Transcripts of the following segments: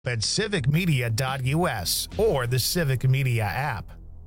at civicmedia.us or the Civic Media app.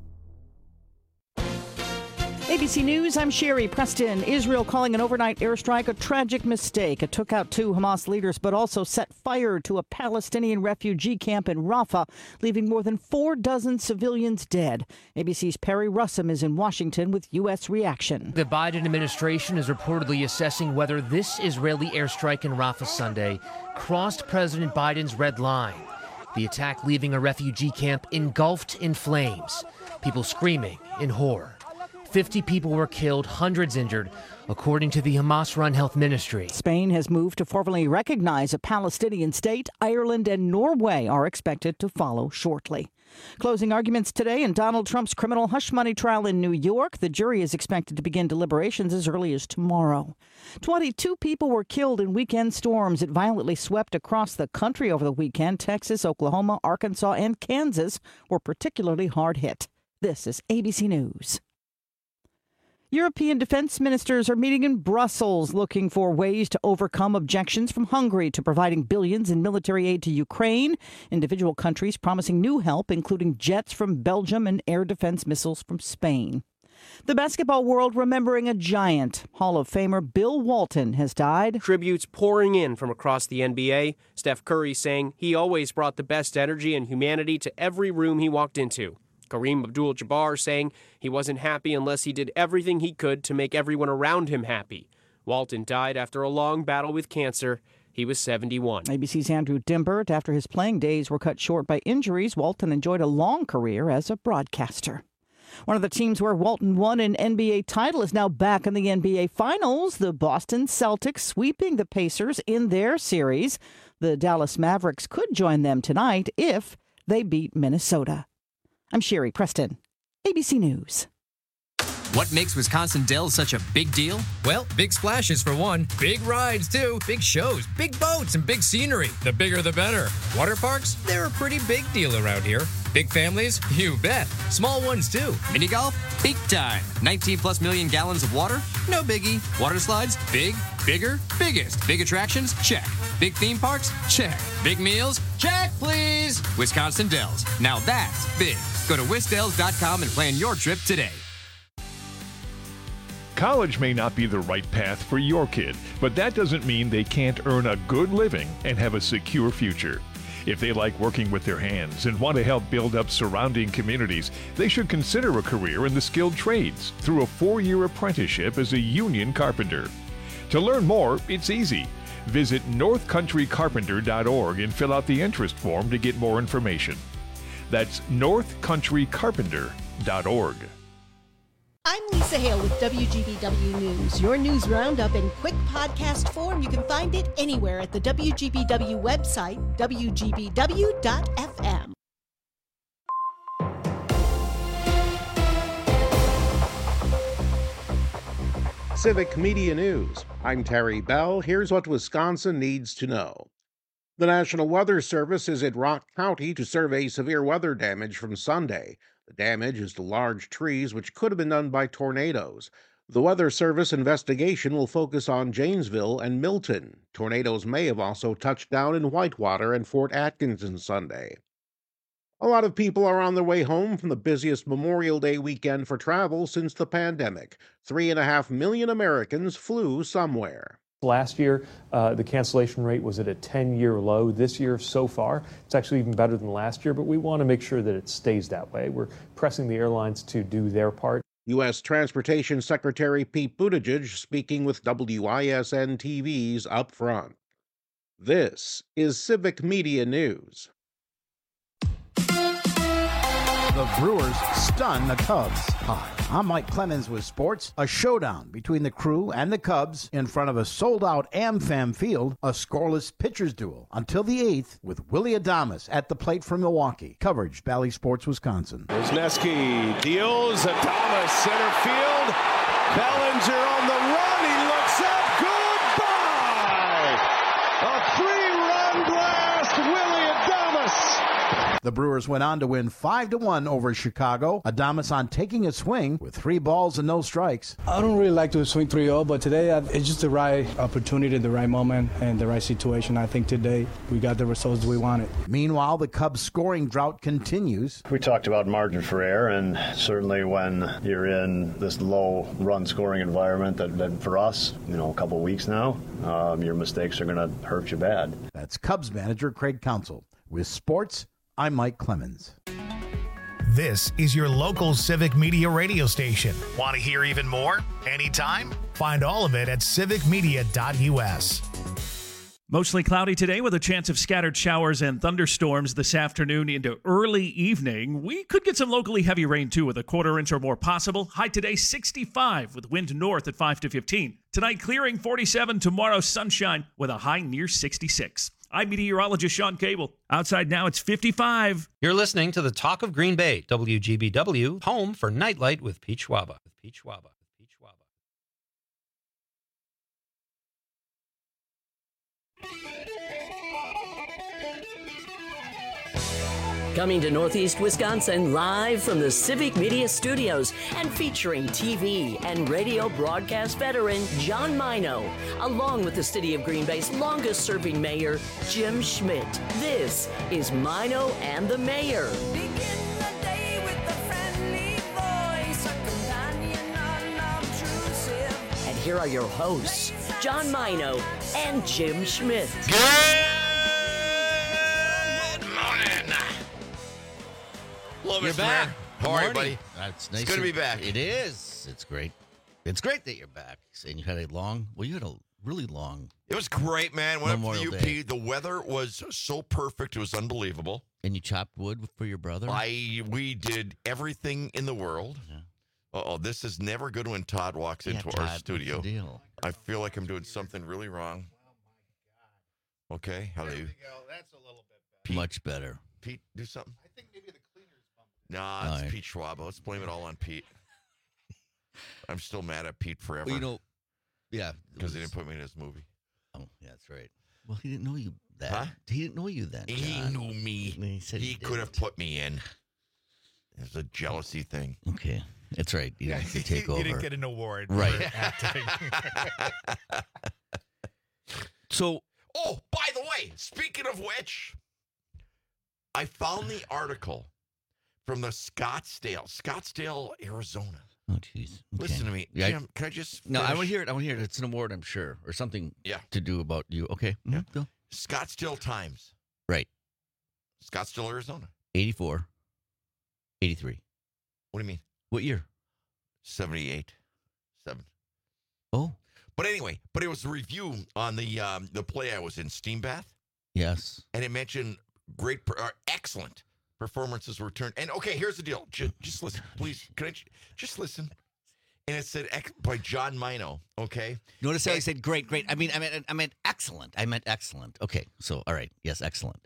ABC News, I'm Sherry Preston. Israel calling an overnight airstrike a tragic mistake. It took out 2 Hamas leaders, but also set fire to a Palestinian refugee camp in Rafah, leaving more than 4 dozen civilians dead. ABC's Perry Russum is in Washington with U.S. reaction. The Biden administration is reportedly assessing whether this Israeli airstrike in Rafah Sunday crossed President Biden's red line. The attack leaving a refugee camp engulfed in flames, people screaming in horror. 50 people were killed, hundreds injured, according to the Hamas-run health ministry. Spain has moved to formally recognize a Palestinian state. Ireland and Norway are expected to follow shortly. Closing arguments today in Donald Trump's criminal hush money trial in New York. The jury is expected to begin deliberations as early as tomorrow. 22 people were killed in weekend storms. It violently swept across the country over the weekend. Texas, Oklahoma, Arkansas, and Kansas were particularly hard hit. This is ABC News. European defense ministers are meeting in Brussels looking for ways to overcome objections from Hungary to providing billions in military aid to Ukraine. Individual countries promising new help, including jets from Belgium and air defense missiles from Spain. The basketball world remembering a giant. Hall of Famer Bill Walton has died. Tributes pouring in from across the NBA. Steph Curry saying he always brought the best energy and humanity to every room he walked into. Kareem Abdul-Jabbar saying he wasn't happy unless he did everything he could to make everyone around him happy. Walton died after a long battle with cancer. He was 71. ABC's Andrew Dimbert. After his playing days were cut short by injuries, Walton enjoyed a long career as a broadcaster. One of the teams where Walton won an NBA title is now back in the NBA Finals. The Boston Celtics sweeping the Pacers in their series. The Dallas Mavericks could join them tonight if they beat Minnesota. I'm Sherry Preston, ABC News. What makes Wisconsin Dells such a big deal? Well, big splashes for one, big rides too, big shows, big boats, and big scenery. The bigger the better. Water parks, they're a pretty big deal around here. Big families? You bet. Small ones too. Mini golf? Big time. 19 plus million gallons of water? No biggie. Water slides? Big, bigger, biggest. Big attractions? Check. Big theme parks? Check. Big meals? Check, please. Wisconsin Dells. Now that's big. Go to wisdells.com and plan your trip today. College may not be the right path for your kid, but that doesn't mean they can't earn a good living and have a secure future. If they like working with their hands and want to help build up surrounding communities, they should consider a career in the skilled trades through a 4-year apprenticeship as a union carpenter. To learn more, it's easy. Visit northcountrycarpenter.org and fill out the interest form to get more information. That's northcountrycarpenter.org. I'm Lisa Hale with WGBW News. Your news roundup in quick podcast form. You can find it anywhere at the WGBW website, WGBW.fm. Civic Media News. I'm Terry Bell. Here's what Wisconsin needs to know. The National Weather Service is in Rock County to survey severe weather damage from Sunday. The damage is to large trees, which could have been done by tornadoes. The Weather Service investigation will focus on Janesville and Milton. Tornadoes may have also touched down in Whitewater and Fort Atkinson Sunday. A lot of people are on their way home from the busiest Memorial Day weekend for travel since the pandemic. 3.5 million Americans flew somewhere. Last year, the cancellation rate was at a 10-year low. This year, so far, it's actually even better than last year, but we want to make sure that it stays that way. We're pressing the airlines to do their part. U.S. Transportation Secretary Pete Buttigieg speaking with WISN TV's Up Front. This is Civic Media News. The Brewers stun the Cubs. Hi, I'm Mike Clemens with sports. A showdown between the Crew and the Cubs in front of a sold-out AmFam field, a scoreless pitchers duel until the 8th with Willie Adames at the plate from Milwaukee. Coverage, Bally Sports, Wisconsin. Wisniewski deals, Adames center field. Bellinger on the run, he looks up, goodbye! A 3-run blast, Willie Adames! The Brewers went on to win 5-1 over Chicago. Adames on taking a swing with 3 balls and no strikes. I don't really like to swing 3-0, but today it's just the right opportunity, the right moment, and the right situation. I think today we got the results we wanted. Meanwhile, the Cubs' scoring drought continues. We talked about margin for error, and certainly when you're in this low run scoring environment that for us, a couple weeks now, your mistakes are going to hurt you bad. That's Cubs manager Craig Counsell. With sports, I'm Mike Clemens. This is your local Civic Media radio station. Want to hear even more? Anytime? Find all of it at civicmedia.us. Mostly cloudy today with a chance of scattered showers and thunderstorms this afternoon into early evening. We could get some locally heavy rain, too, with a quarter inch or more possible. High today, 65, with wind north at 5 to 15. Tonight, clearing 47. Tomorrow, sunshine with a high near 66. I'm meteorologist Sean Cable. Outside now, it's 55. You're listening to the Talk of Green Bay, WGBW, home for Nightlight with Pete Schwaba. Coming to Northeast Wisconsin live from the Civic Media Studios and featuring TV and radio broadcast veteran John Mino, along with the city of Green Bay's longest-serving mayor, Jim Schmidt. This is Mino and the Mayor. And here are your hosts, John Mino and Jim Schmidt. You're back. How are you, buddy? That's nice. It's good to be back. It is. It's great. It's great that you're back. And you had a really long. It was great, man. Went up to the UP. Day. The weather was so perfect. It was unbelievable. And you chopped wood for your brother? We did everything in the world. Yeah. This is never good when Todd walks into our studio. What's the deal? I feel like I'm doing something really wrong. Okay. Hello. There we go. That's a little bit better. Pete, much better. Pete, do something. I think maybe the cleaner's bumped. Nah, it's Pete Schwaba. Let's blame it all on Pete. I'm still mad at Pete forever. Well, yeah. Because he didn't put me in his movie. Oh, yeah, that's right. Well, he didn't know you then. Huh? He didn't know you then, He John. knew me. He could have put me in. It's a jealousy thing. Okay. That's right. You didn't take over. You didn't get an award right. for acting. So. Oh, by the way, speaking of which, I found the article from the Scottsdale, Arizona. Oh, jeez. Okay. Listen to me. Yeah, Jim, can I just finish? No, I want to hear it. It's an award, I'm sure, or something to do about you. Okay. Yeah. Go. Scottsdale Times. Right. Scottsdale, Arizona. 84. 83. What do you mean? What year? 78. 7. Oh. But anyway, it was a review on the play I was in, Steam Bath. Yes. And it mentioned excellent performances were turned. And okay, here's the deal. Just listen, please. Can I just listen? And it said by John Mino. Okay. Notice how I said great. I meant excellent. I meant excellent. Okay. So all right. Yes, excellent.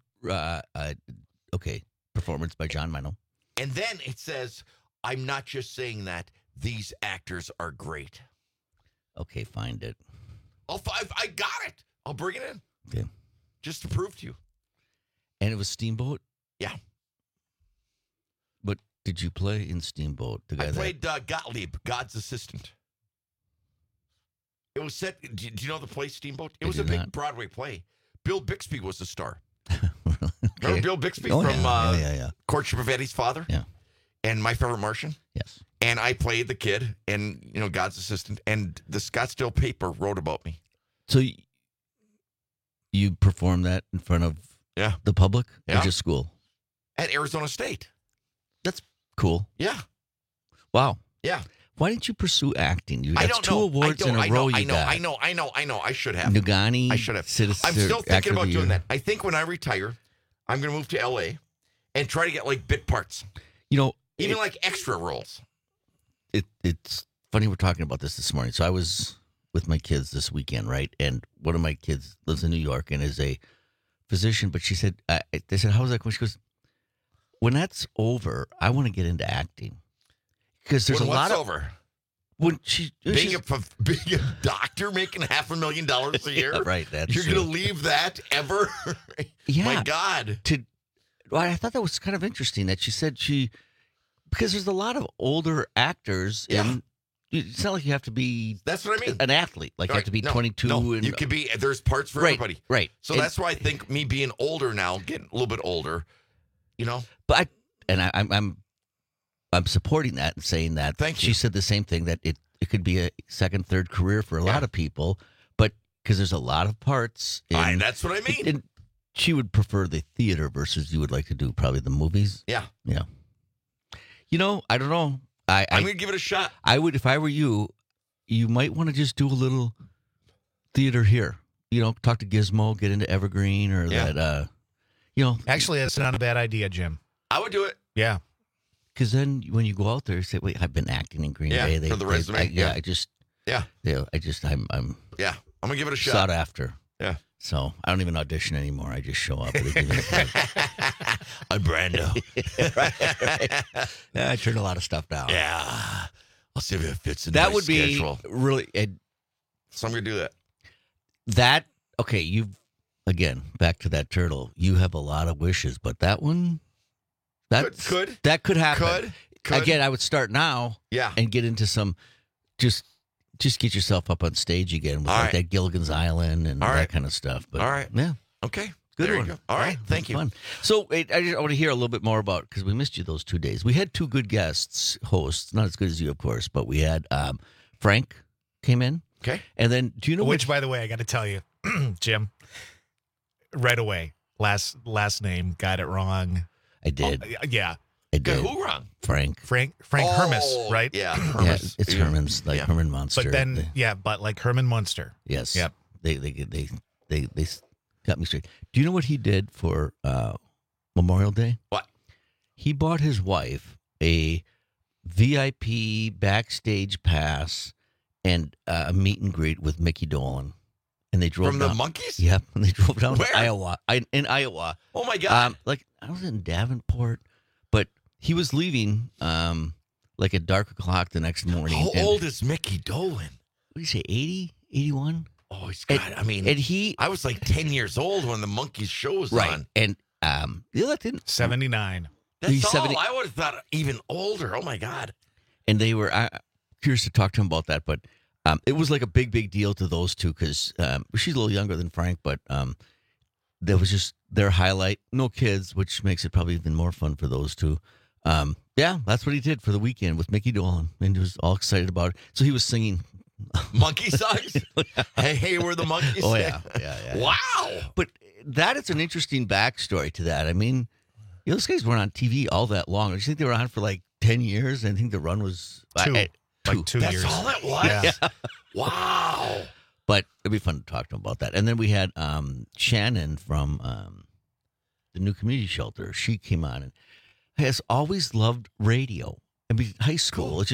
Okay. Performance by John Mino. And then it says, I'm not just saying that. These actors are great. Okay, find it. I got it. I'll bring it in. Okay. Just to prove to you. And it was Steamboat? Yeah. But did you play in Steamboat? The guy I played Gottlieb, God's assistant. It was set. Do you know the play Steamboat? It was a big Broadway play. Bill Bixby was the star. Remember Bill Bixby from Courtship of Eddie's Father? Yeah. And My Favorite Martian? Yes. And I played the kid and, God's assistant. And the Scottsdale paper wrote about me. So you performed that in front of the public? Or just school? At Arizona State. That's cool. Yeah. Wow. Yeah. Why didn't you pursue acting? You got two know. awards in a row. I know. I should have. Nugani. I should have. I'm still thinking about doing that. I think when I retire, I'm going to move to L.A. and try to get like bit parts. Even like extra roles. It's funny we're talking about this morning. So I was with my kids this weekend, right? And one of my kids lives in New York and is a physician. But she said, they said, how was that? She goes, when that's over, I want to get into acting. Because there's a lot of over. When being a doctor making $500,000 a year, right? That's you're going to leave that ever? Yeah. My God. I thought that was kind of interesting that she said because there's a lot of older actors in. It's not like you have to be. That's what I mean. An athlete, like you have to be 22. No, and you could be. There's parts for everybody. Right. So that's why I think me being older now, getting a little bit older, But I'm supporting that and saying that. Thank you. She said the same thing that it could be a second, third career for a lot of people, but because there's a lot of parts. That's what I mean. And she would prefer the theater versus you would like to do probably the movies. Yeah. Yeah. I don't know. I'm going to give it a shot. I would, if I were you might want to just do a little theater here. Talk to Gizmo, get into Evergreen or that. Actually, that's not a bad idea, Jim. I would do it. Yeah. Because then when you go out there, you say, "Wait, I've been acting in Green Bay." For the resume. I'm I'm gonna give it a shot. Sought after. Yeah. So I don't even audition anymore. I just show up. I'm Brando. right. Yeah, I turned a lot of stuff down. Yeah. I'll see if it fits in that my would schedule. Be really. So I'm gonna do that. Okay, again back to that turtle. You have a lot of wishes, but that one. That could happen. Could. Again, I would start now. Yeah. And get into some, just get yourself up on stage again with that Gilligan's Island and that kind of stuff. But all right. Yeah. Okay. Good there one. You go. All right. Thank you. Fun. So I want to hear a little bit more about, because we missed you those 2 days. We had 2 good hosts, not as good as you, of course, but we had Frank came in. Okay. And then, do you know which by the way, I got to tell you, Jim, right away, last name, got it wrong. I did. Yeah. I did. Who wrong? Frank Oh, right? Yeah. Hermes. It's Herman's, like Herman Munster. But then, but like Herman Munster. Yes. Yep. They got me straight. Do you know what he did for Memorial Day? What? He bought his wife a VIP backstage pass and a meet and greet with Mickey Dolan. And they drove from down, the Monkeys? Yep. And they drove down Where? to Iowa. In Iowa. Oh, my God. I was in Davenport, but he was leaving like at dark o'clock the next morning. How old is Mickey Dolan? What do you say, 80, 81? Oh, he's got, I was like 10 years old when the Monkeys show was on. And that didn't 79. That's all. 70. I would have thought even older. Oh, my God. And they were curious to talk to him about that, but it was like a big deal to those two because she's a little younger than Frank, but that was just their highlight. No kids, which makes it probably even more fun for those two. That's what he did for the weekend with Mickey Dolan, and he was all excited about it. So he was singing monkey songs. Hey, we're the Monkeys. Oh yeah. Wow. But that is an interesting backstory to that. I mean, those guys weren't on TV all that long. I just think they were on for like 10 years. And I think the run was 2 years. That's all it was? Yeah. Wow. But it'd be fun to talk to him about that. And then we had Shannon from the new community shelter. She came on and has always loved radio. I mean, high school. Cool. It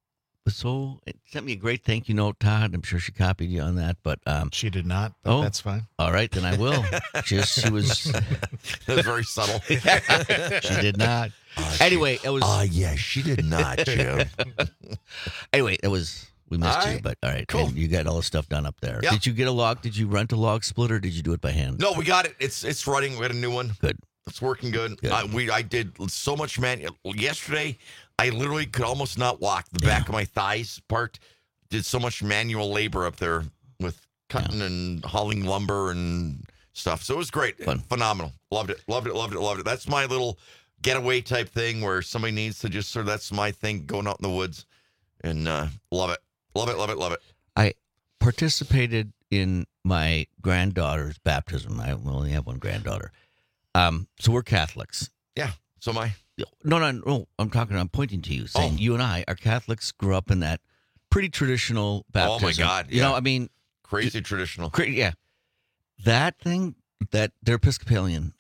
sent me a great thank you note, Todd. I'm sure she copied you on that, but she did not. But that's fine. All right, then I will. She was. That was very subtle. She did not. Anyway, it was. Yeah, she did not, Jim. Anyway, it was. We missed you, but all right. Cool. And you got all the stuff done up there. Yep. Did you get a log? Did you rent a log splitter? Or did you do it by hand? No, we got it. It's running. We had a new one. Good. It's working good. I did so much yesterday. I literally could almost not walk. The back of my thighs part did so much manual labor up there with cutting and hauling lumber and stuff. So it was great. Fun. Phenomenal. Loved it. That's my little getaway type thing where somebody needs to just sort of, that's my thing, going out in the woods. And love it. I participated in my granddaughter's baptism. I only have one granddaughter. So we're Catholics. Yeah, so am I. No. I'm pointing to you, saying you and I are Catholics, grew up in that pretty traditional baptism. Oh, my God. You know, I mean. Crazy traditional. Yeah. That thing, that they're Episcopalian,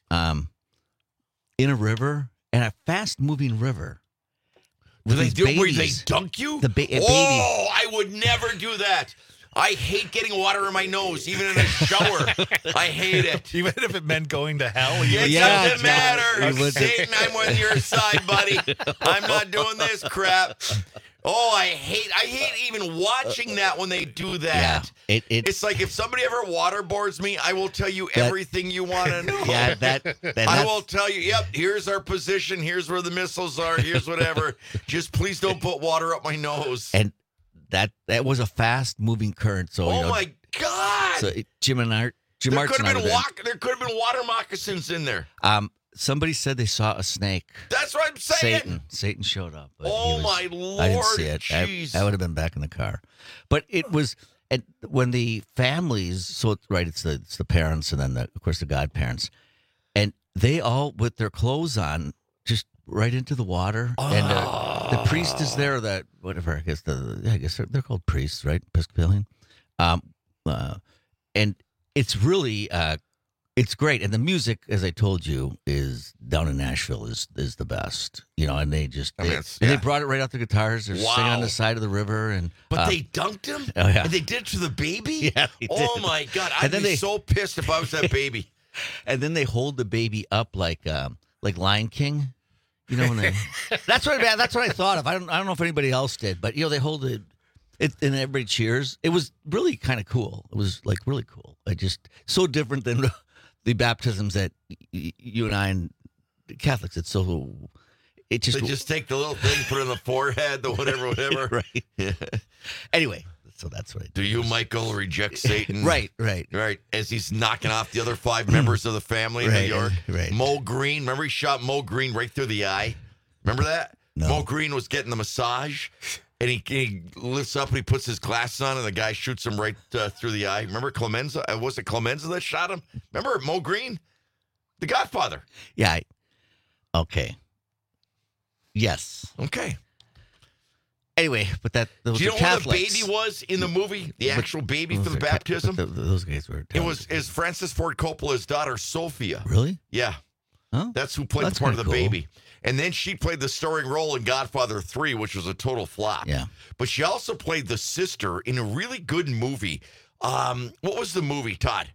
in a river, and a fast-moving river. Do they do it where they dunk you? Babies. I would never do that. I hate getting water in my nose, even in a shower. I hate it. Even if it meant going to hell? It doesn't matter. Satan, I'm on your side, buddy. I'm not doing this crap. Oh, I hate even watching that when they do that. Yeah, it's like if somebody ever waterboards me, I will tell you everything you want to know. Yeah, I will tell you, yep, here's our position, here's where the missiles are, here's whatever. Just please don't put water up my nose. And that was a fast-moving current. So, my God. So Jim Arts there could have been water moccasins in there. Somebody said they saw a snake. That's what I'm saying. Satan showed up. My Lord. I didn't see it. Jeez. I would have been back in the car. But it was, and when the families, it's the parents and then, of course, the godparents, and they all, with their clothes on, just right into the water. Oh. And the priest is there, whatever, I guess they're called priests, right? Episcopalian. And it's really... it's great, and the music, as I told you, is down in Nashville is the best. And they just they brought it right out the guitars. They're singing on the side of the river, but they dunked him. Oh yeah, and they did it to the baby. Yeah, they did. Oh my God, I'd be so pissed if I was that baby. And then they hold the baby up like Lion King. When they that's what I thought of. I don't know if anybody else did, but they hold it. And everybody cheers. It was really kind of cool. It was really cool. So different than the baptisms that you and I and Catholics. They just take the little thing, put it on the forehead, the whatever. Right. Yeah. Anyway, so that's what I do. Do you, Michael, reject Satan? Right. As he's knocking off the other 5 members of the family in New York. Right. Mo Green. Remember he shot Mo Green right through the eye? Remember that? No. Mo Green was getting the massage. And he lifts up and he puts his glasses on, and the guy shoots him right through the eye. Remember Clemenza? Was it Clemenza that shot him? Remember Mo Green? The Godfather. Yeah. Okay. Yes. Okay. Anyway, but those do you are know Catholics. who the baby was in the movie? The actual baby for the baptism? Those guys were. It was Francis Ford Coppola's daughter, Sophia. Really? Yeah. Huh? That's who played the part of the baby. And then she played the starring role in Godfather 3, which was a total flop. Yeah. But she also played the sister in a really good movie. What was the movie, Todd?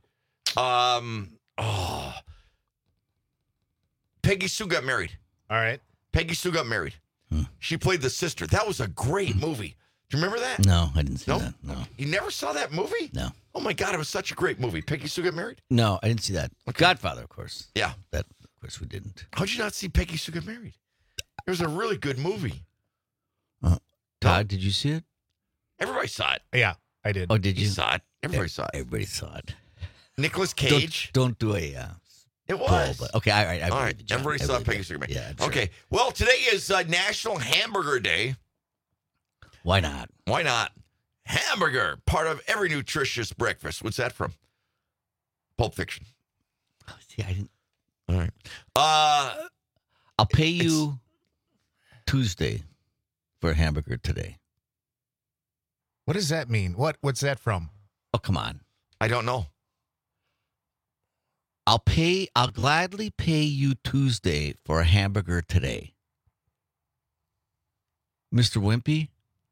Peggy Sue Got Married. All right. Peggy Sue Got Married. She played the sister. That was a great movie. Do you remember that? No, I didn't see that. No. You never saw that movie? No. Oh, my God. It was such a great movie. Peggy Sue Got Married? No, I didn't see that. Okay. Godfather, of course. Yeah. That, of course, we didn't. How'd you not see Peggy Sue Got Married? It was a really good movie. Todd, did you see it? Everybody saw it. Yeah, I did. Oh, did you? You saw it. Everybody saw it. Everybody saw it. Nicolas Cage. Don't do a... It was. But, okay, all right. All right. Everybody saw Peggy Sue Got Married. Yeah, sure. Okay. Well, today is National Hamburger Day. Why not? Why not? Hamburger, part of every nutritious breakfast. What's that from? Pulp Fiction. Oh, see, I didn't... All right. I'll pay you Tuesday for a hamburger today. What does that mean? What's that from? Oh, come on. I don't know. I'll gladly pay you Tuesday for a hamburger today. Mr. Wimpy?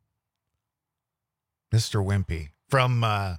Mr. Wimpy. From I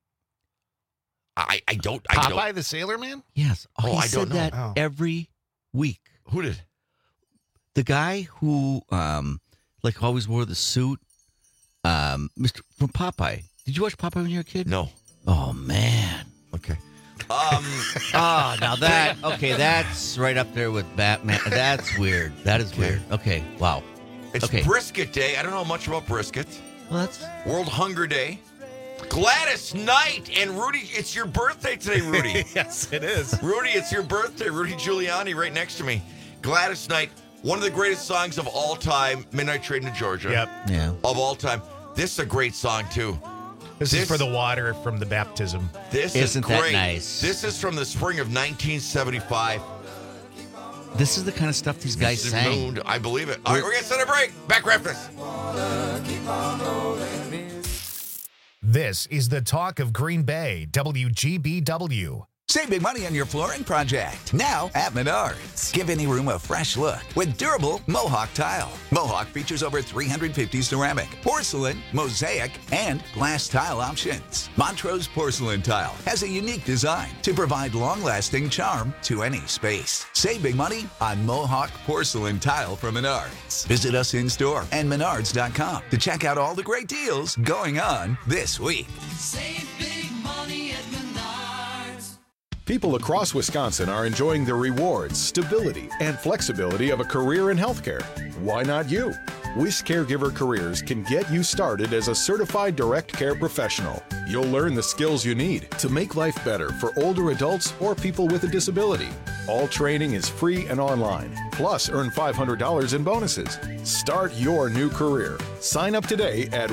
don't Popeye the Sailor Man? Yes. Oh, he I said don't know. that every week. Who did? The guy who always wore the suit. Mr. from Popeye. Did you watch Popeye when you were a kid? No. Oh man. Okay. Now that's right up there with Batman. That's weird. That is weird. Okay. Wow. It's Brisket Day. I don't know much about brisket. Well, that's World Hunger Day. Gladys Knight and Rudy. It's your birthday today, Rudy. Yes, it is. Rudy, it's your birthday. Rudy Giuliani right next to me. Gladys Knight, one of the greatest songs of all time, Midnight Train to Georgia. Yep. Yeah. Of all time. This is a great song, too. This is for the water from the baptism. This Isn't is great. that nice? This is from the spring of 1975. This is the kind of stuff these guys sang. Moon, I believe it. All right, we're going to set a break. Back after this. This is the talk of Green Bay, WGBW. Save big money on your flooring project. Now at Menards. Give any room a fresh look with durable Mohawk tile. Mohawk features over 350 ceramic, porcelain, mosaic, and glass tile options. Montrose Porcelain Tile has a unique design to provide long-lasting charm to any space. Save big money on Mohawk Porcelain Tile from Menards. Visit us in-store and menards.com to check out all the great deals going on this week. Save big money at Menards. People across Wisconsin are enjoying the rewards, stability, and flexibility of a career in healthcare. Why not you? WIS Caregiver Careers can get you started as a certified direct care professional. You'll learn the skills you need to make life better for older adults or people with a disability. All training is free and online. Plus, earn $500 in bonuses. Start your new career. Sign up today at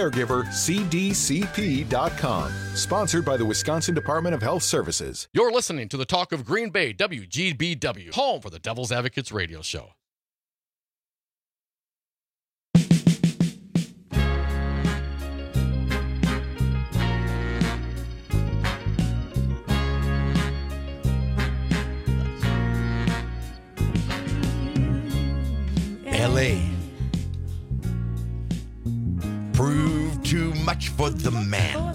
wiscaregivercdcp.com. Sponsored by the Wisconsin Department of Health Services. You're listening to the Talk of Green Bay, WGBW, home for the Devil's Advocates radio show. LA. Prove too much for the man.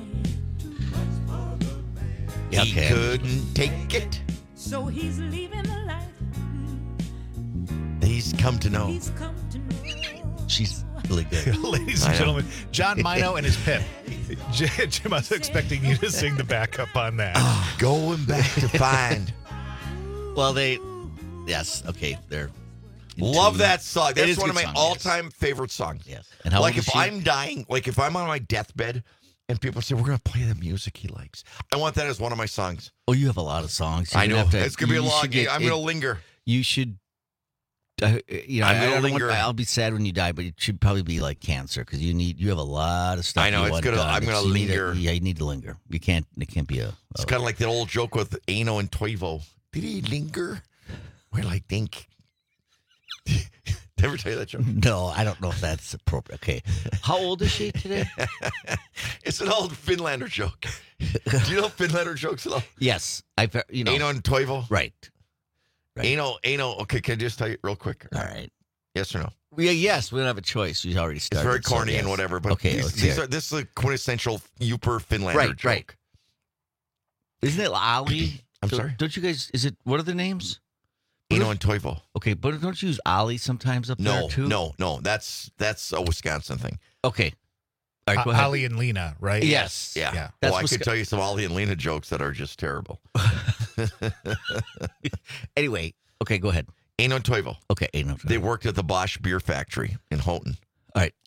He couldn't take it. So he's leaving the life. He's come to know. She's really good. Ladies and gentlemen, John Mino and his Pip. Jim, I was expecting you to sing the backup on that. Going back to find. Well, yes, okay, they're. Love that song. It That's is one a of my good song, all-time favorite songs. Yes. And how like old is if she? I'm dying, like if I'm on my deathbed and people say, we're going to play the music he likes. I want that as one of my songs. Oh, you have a lot of songs. I know. It's going to be a long game. I'm going to linger. You should, I'm gonna linger. I'll be sad when you die, but it should probably be like cancer because you have a lot of stuff. I know, you want done. I'm going to linger. You need to linger. It can't be a. It's kind of like that old joke with Eno and Toivo. Did he linger? Well, I think. Never tell you that joke? No, I don't know if that's appropriate. Okay. How old is she today? It's an old Finlander joke. Do you know Finlander jokes at all? Yes. Eno and Toivo? Right. Eno, okay, can I just tell you real quick? All right. Yes or no? Yes, we don't have a choice. You already started. It's very corny and whatever, but okay, this is a quintessential Uper Finlander joke. Right. Isn't it Ali? I'm sorry? Don't you guys, what are the names? Eno and Toivo. Okay, but don't you use Ali sometimes up there too? No. That's a Wisconsin thing. Okay. All right, go ahead. Ali and Lena, right? Yes. Yeah. Well, I could tell you some Ali and Lena jokes that are just terrible. Anyway, okay, go ahead. Eno and Toivo. Okay, Eno and Toivo. They worked at the Bosch Beer Factory in Houghton. All right.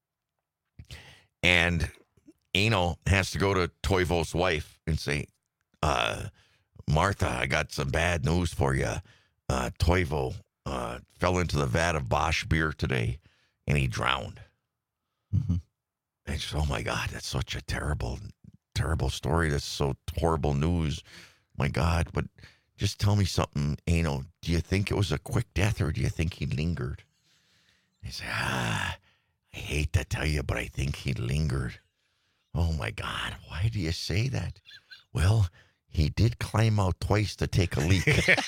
And Eno has to go to Toivo's wife and say, Martha, I got some bad news for you. Toivo fell into the vat of Bosch beer today, and he drowned. Mm-hmm. And she said, oh, my God, that's such a terrible, terrible story. That's so horrible news. My God, but just tell me something, Eno. Do you think it was a quick death, or do you think he lingered? He said, I hate to tell you, but I think he lingered. Oh, my God, why do you say that? Well, he did climb out twice to take a leak.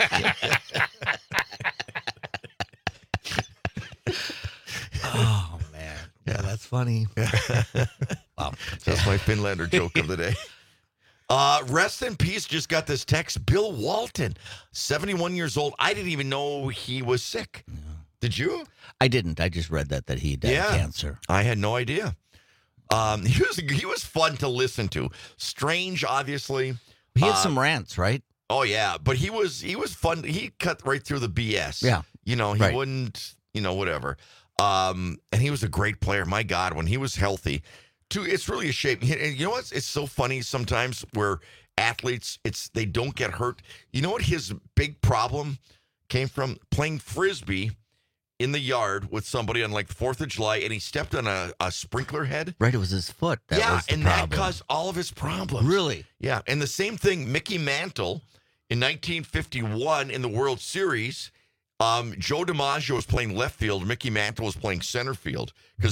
Oh, man. Yeah, that's funny. Wow. That's my Finlander joke of the day. Rest in peace. Just got this text. Bill Walton, 71 years old. I didn't even know he was sick. Yeah. Did you? I didn't. I just read that he died of cancer. I had no idea. He was fun to listen to. Strange, obviously. He had some rants, right? Oh yeah, but he was fun. He cut right through the BS. Yeah, he wouldn't, whatever. And he was a great player. My God, when he was healthy, it's really a shame. And you know what? It's so funny sometimes where athletes, they don't get hurt. You know what his big problem came from? Playing Frisbee in the yard with somebody on like the 4th of July, and he stepped on a sprinkler head. Right, it was his foot. That caused all of his problems. Really? Yeah, and the same thing, Mickey Mantle, in 1951 in the World Series, Joe DiMaggio was playing left field. Mickey Mantle was playing center field because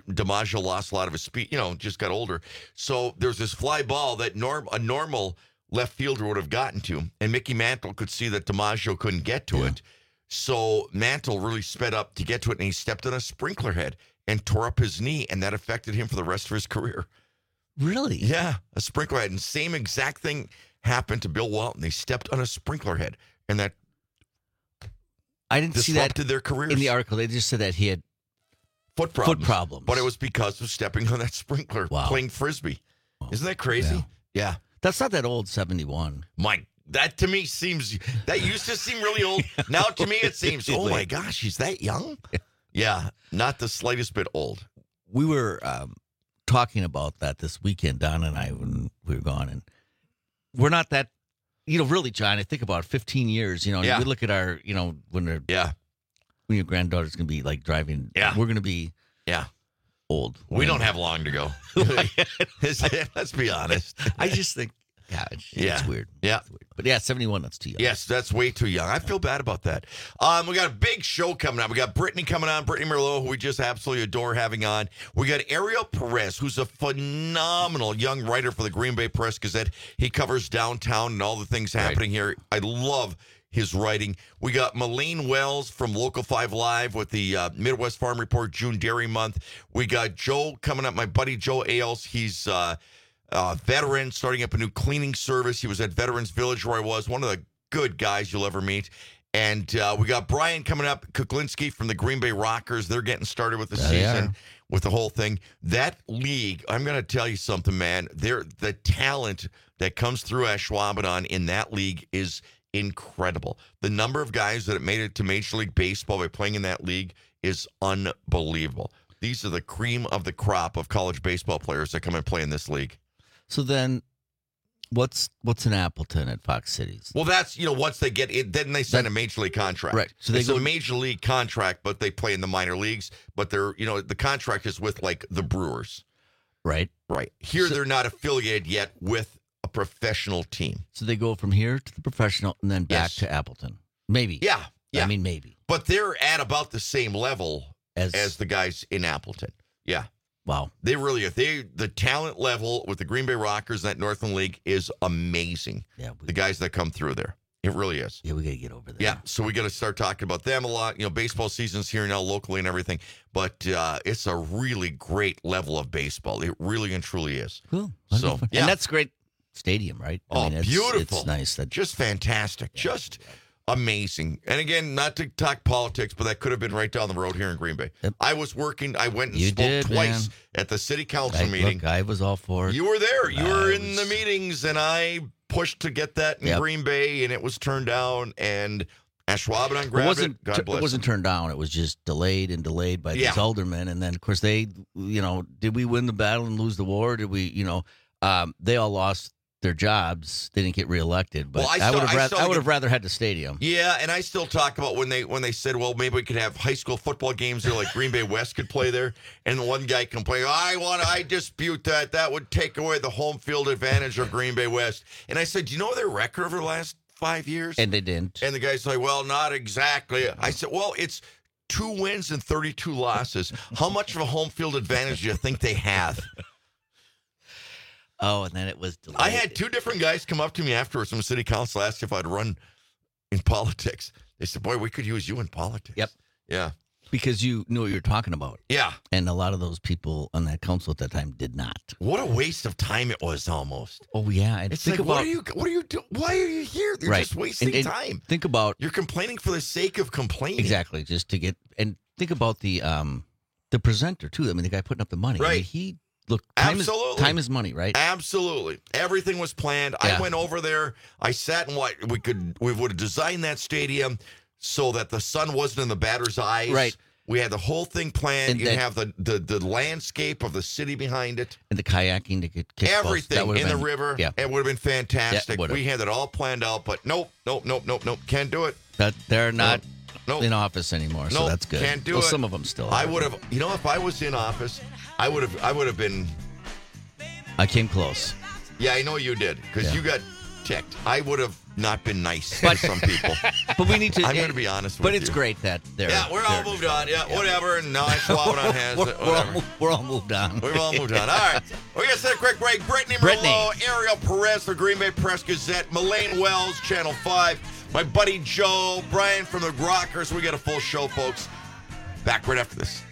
DiMaggio lost a lot of his speed, just got older. So there's this fly ball that a normal left fielder would have gotten to, and Mickey Mantle could see that DiMaggio couldn't get to it. So Mantle really sped up to get to it, and he stepped on a sprinkler head and tore up his knee, and that affected him for the rest of his career. Really? Yeah, a sprinkler head. And same exact thing happened to Bill Walton. They stepped on a sprinkler head, and that I didn't see that disrupted their careers. in the article. They just said that he had foot problems. But it was because of stepping on that sprinkler, playing Frisbee. Isn't that crazy? Yeah. That's not that old, 71. That to me seems, that used to seem really old. Now to me it seems, oh my gosh, he's that young? Yeah, not the slightest bit old. We were talking about that this weekend, Don and I, when we were gone. And we're not that, really, John, I think about 15 years, we look at our, when your granddaughter's going to be like driving, we're going to be old. We don't have long to go. Let's be honest. I just think, it's weird. Yeah. It's weird. But 71, that's too young. Yes, that's way too young. I feel bad about that. We got a big show coming up. We got Brittany coming on, Brittany Merlot, who we just absolutely adore having on. We got Ariel Perez, who's a phenomenal young writer for the Green Bay Press-Gazette. He covers downtown and all the things happening here. I love his writing. We got Malene Wells from Local 5 Live with the Midwest Farm Report June Dairy Month. We got Joe coming up, my buddy Joe Ailes. He's veteran, starting up a new cleaning service. He was at Veterans Village where I was. One of the good guys you'll ever meet. And we got Brian coming up, Kuklinski from the Green Bay Rockers. They're getting started with the season, with the whole thing. That league, I'm going to tell you something, man. The talent that comes through Ashwaubenon in that league is incredible. The number of guys that have made it to Major League Baseball by playing in that league is unbelievable. These are the cream of the crop of college baseball players that come and play in this league. So then, what's an Appleton at Fox Cities? Well, that's, once they get it, then they sign a major league contract. Right. So it's a major league contract, but they play in the minor leagues. But they're, the contract is with like the Brewers. Right. Right. Here, they're not affiliated yet with a professional team. So they go from here to the professional and then back to Appleton. Maybe. Yeah. I mean, maybe. But they're at about the same level as the guys in Appleton. Yeah. Wow. They really are. The talent level with the Green Bay Rockers, that Northland League, is amazing. Yeah. The guys that come through there. It really is. Yeah, we got to get over there. Yeah, so we got to start talking about them a lot. Baseball season's here now locally and everything. But it's a really great level of baseball. It really and truly is. Cool. So, And that's a great stadium, right? Beautiful. It's nice. Just fantastic. Just amazing. And again, not to talk politics, but that could have been right down the road here in Green Bay. Yep. I was working. I went and spoke twice at the city council meeting. Look, I was all for it. You were there. You were in the meetings, and I pushed to get that in Green Bay, and it was turned down, and Ashwaubenon grabbed it. God bless. It wasn't turned down. It was just delayed by these aldermen. And then, of course, they, did we win the battle and lose the war? Did we, they all lost their jobs. They didn't get reelected, but I would have rather had the stadium. Yeah, and I still talk about when they said, well, maybe we could have high school football games there, like Green Bay West could play there, and the one guy complained, I dispute that. That would take away the home field advantage of Green Bay West. And I said, do you know their record over the last 5 years? And they didn't. And the guy's like, well, not exactly. I said, well, it's 2 wins and 32 losses. How much of a home field advantage do you think they have? Oh, and then it was delayed. I had 2 different guys come up to me afterwards from the city council, asked if I'd run in politics. They said, boy, we could use you in politics. Yep. Yeah. Because you knew what you were talking about. Yeah. And a lot of those people on that council at that time did not. What a waste of time it was almost. Oh, yeah. And it's like, what are you doing? Why are you here? You're just wasting time. Think about... You're complaining for the sake of complaining. Exactly. Just to get... And think about the presenter, too. I mean, the guy putting up the money. Right. I mean, look, time is money, right? Absolutely. Everything was planned. Yeah. I went over there. I sat and we would have designed that stadium so that the sun wasn't in the batter's eyes. Right. We had the whole thing planned. You'd have the landscape of the city behind it. And the kayaking to get everything in the river. Yeah. It would have been fantastic. Yeah, we had it all planned out, but nope. Can't do it. They're not in office anymore, so that's good. Can't do it. Some of them still are. I would have, if I was in office, I would have been. I came close. Yeah, I know you did, because you got ticked. I would have not been nice to some people. But we need to. I'm going to be honest with you. But it's great that they're. Yeah, we're all moved on. Yeah, whatever. And now I'm swabbing on hands. We're all moved on. We've all moved on. All right. We're going to take a quick break. Brittany Merlot, Ariel Perez for Green Bay Press Gazette, Melaine Wells, Channel 5, my buddy Joe, Brian from the Rockers. We got a full show, folks. Back right after this.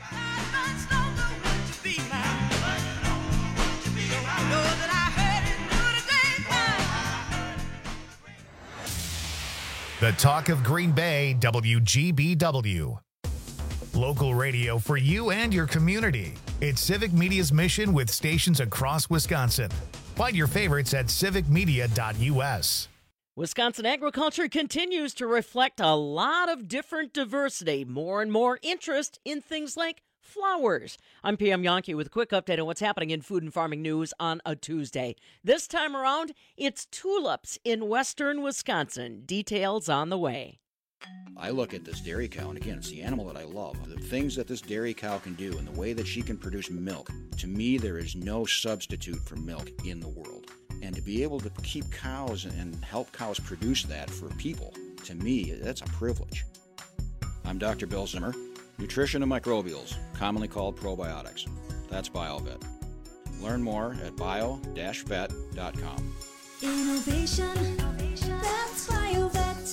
The talk of Green Bay, WGBW. Local radio for you and your community. It's Civic Media's mission with stations across Wisconsin. Find your favorites at civicmedia.us. Wisconsin agriculture continues to reflect a lot of different diversity, more and more interest in things like flowers. I'm PM Yankee with a quick update on what's happening in food and farming news on a Tuesday. This time around, it's tulips in western Wisconsin. Details on the way. I look at this dairy cow, and again, it's the animal that I love. The things that this dairy cow can do and the way that she can produce milk, to me, there is no substitute for milk in the world. And to be able to keep cows and help cows produce that for people, to me, that's a privilege. I'm Dr. Bill Zimmer. Nutrition and microbials, commonly called probiotics. That's BioVet. Learn more at bio-vet.com. Innovation, that's BioVet.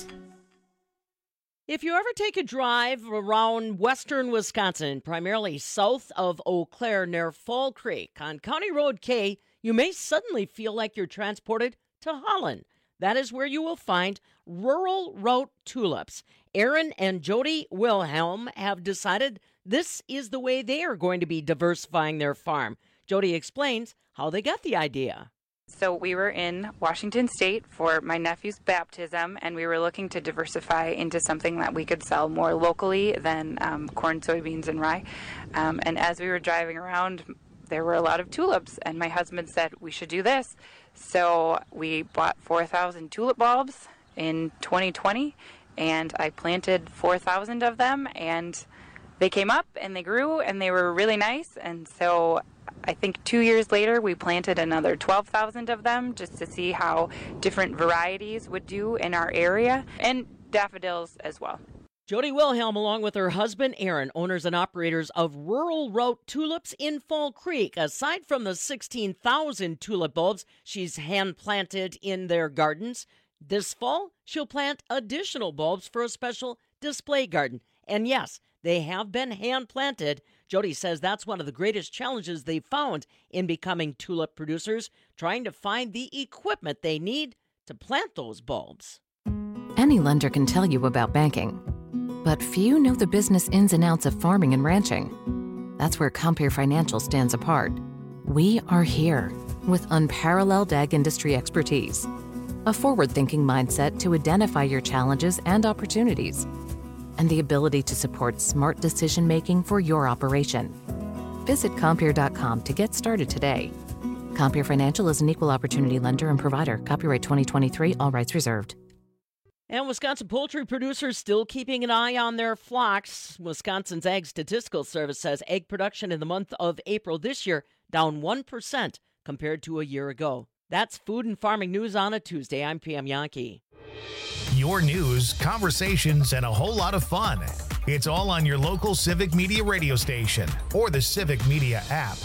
If you ever take a drive around western Wisconsin, primarily south of Eau Claire near Fall Creek on County Road K, you may suddenly feel like you're transported to Holland. That is where you will find Rural Route tulips. Aaron and Jody Wilhelm have decided this is the way they are going to be diversifying their farm. Jody explains how they got the idea. So we were in Washington State for my nephew's baptism, and we were looking to diversify into something that we could sell more locally than corn, soybeans, and rye. And as we were driving around, there were a lot of tulips, and my husband said we should do this. So we bought 4,000 tulip bulbs in 2020, and I planted 4,000 of them, and they came up and they grew and they were really nice. And so I think 2 years later we planted another 12,000 of them just to see how different varieties would do in our area, and daffodils as well. Jody Wilhelm, along with her husband Aaron, owners and operators of Rural Route Tulips in Fall Creek. Aside from the 16,000 tulip bulbs she's hand-planted in their gardens, this fall she'll plant additional bulbs for a special display garden. And yes, they have been hand-planted. Jody says that's one of the greatest challenges they've found in becoming tulip producers, trying to find the equipment they need to plant those bulbs. Any lender can tell you about banking, but few know the business ins and outs of farming and ranching. That's where Compeer Financial stands apart. We are here with unparalleled ag industry expertise, a forward-thinking mindset to identify your challenges and opportunities, and the ability to support smart decision-making for your operation. Visit Compeer.com to get started today. Compeer Financial is an equal opportunity lender and provider. Copyright 2023, all rights reserved. And Wisconsin poultry producers still keeping an eye on their flocks. Wisconsin's Ag Statistical Service says egg production in the month of April this year down 1% compared to a year ago. That's Food and Farming News on a Tuesday. I'm PM Yankee. Your news, conversations, and a whole lot of fun. It's all on your local Civic Media radio station or the Civic Media app.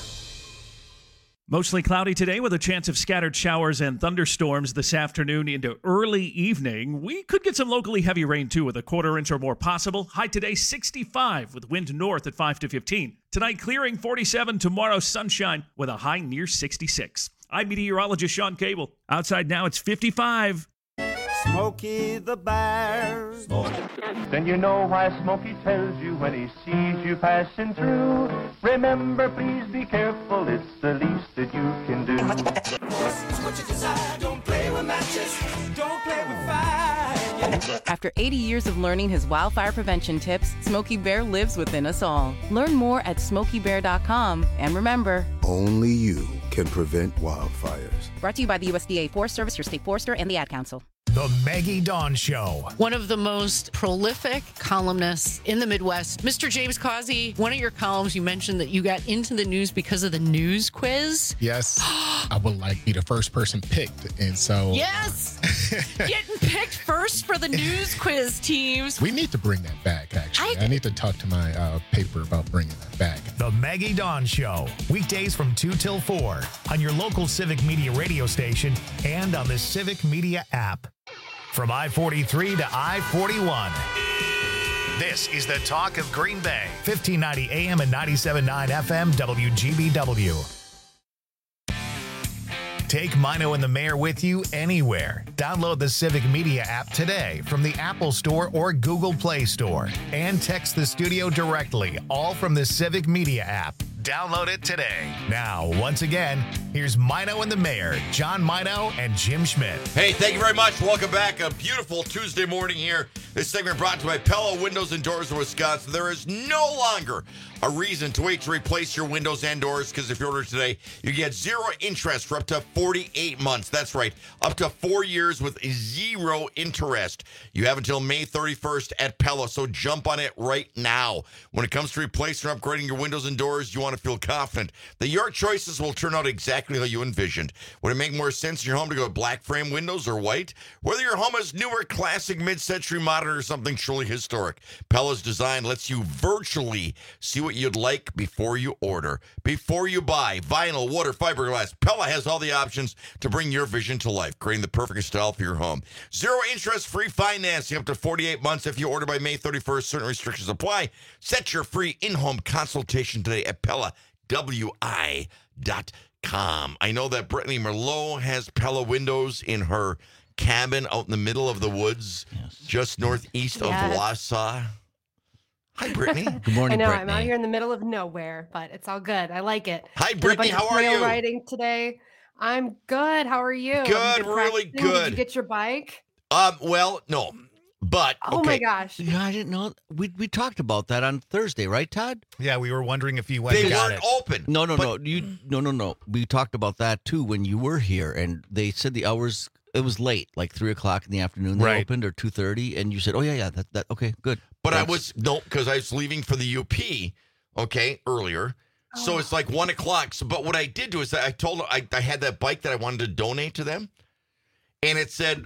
Mostly cloudy today with a chance of scattered showers and thunderstorms this afternoon into early evening. We could get some locally heavy rain, too, with a quarter inch or more possible. High today, 65, with wind north at 5 to 15. Tonight, clearing 47. Tomorrow, sunshine with a high near 66. I'm meteorologist Sean Cable. Outside now, it's 55. Smokey the Bear. Then you know why Smokey tells you when he sees you passing through. Remember, please be careful, it's the least that you can do. What you desire, don't play with matches, don't play with fire. After 80 years of learning his wildfire prevention tips, Smokey Bear lives within us all. Learn more at SmokeyBear.com. And remember, only you can prevent wildfires. Brought to you by the USDA Forest Service, your state forester, and the Ad Council. The Maggie Dawn Show. One of the most prolific columnists in the Midwest. Mr. James Causey, one of your columns, you mentioned that you got into the news because of the news quiz. Yes. I would like be the first person picked. And so. Yes. Getting picked first for the news quiz teams. We need to bring that back, actually. I need to talk to my paper about bringing that back. The Maggie Dawn Show, weekdays from 2 till 4 on your local Civic Media radio station and on the Civic Media app. From I-43 to I-41. This is the talk of Green Bay, 1590 AM and 97.9 FM WGBW. Take Mino and the Mayor with you anywhere. Download the Civic Media app today from the Apple Store or Google Play Store. And text the studio directly, all from the Civic Media app. Download it today. Now, once again, here's Mino and the Mayor, John Mino and Jim Schmidt. Hey, thank you very much. Welcome back. A beautiful Tuesday morning here. This segment brought to you by Pella Windows and Doors of Wisconsin. There is no longer a reason to wait to replace your windows and doors, because if you order today, you get 0 interest for up to 48 months. That's right, up to 4 years with 0 interest. You have until May 31st at Pella, so jump on it right now. When it comes to replacing or upgrading your windows and doors, you want to feel confident that your choices will turn out exactly how you envisioned. Would it make more sense in your home to go with black frame windows or white? Whether your home is newer, classic, mid-century, modern, or something truly historic, Pella's design lets you virtually see what you'd like before you order. Before you buy vinyl, water, fiberglass, Pella has all the options to bring your vision to life, creating the perfect style for your home. 0 interest, free financing up to 48 months if you order by May 31st. Certain restrictions apply. Set your free in-home consultation today at PellaWI.com. I know that Brittany Merlot has Pella windows in her cabin out in the middle of the woods, just northeast of Wausau. Hi, Brittany. Good morning, I know, Brittany. I'm out here in the middle of nowhere, but it's all good. I like it. Hi, Brittany. Did a bunch How of are trail you? riding today. I'm good. How are you? Good, really practicing? good. Did you get your bike? Well, no, but Oh okay. my gosh. Yeah, I didn't know. We talked about that on Thursday, right, Todd? Yeah, we were wondering if you went They and got weren't it. open. No. No. We talked about that too when you were here, and they said the hours. It was late, like 3:00 in the afternoon. They Right. opened, or 2:30, and you said, "Oh yeah, that okay, good." But Thanks. because I was leaving for the UP, earlier. So it's like 1:00. So, but what I did do is I told them I had that bike that I wanted to donate to them, and it said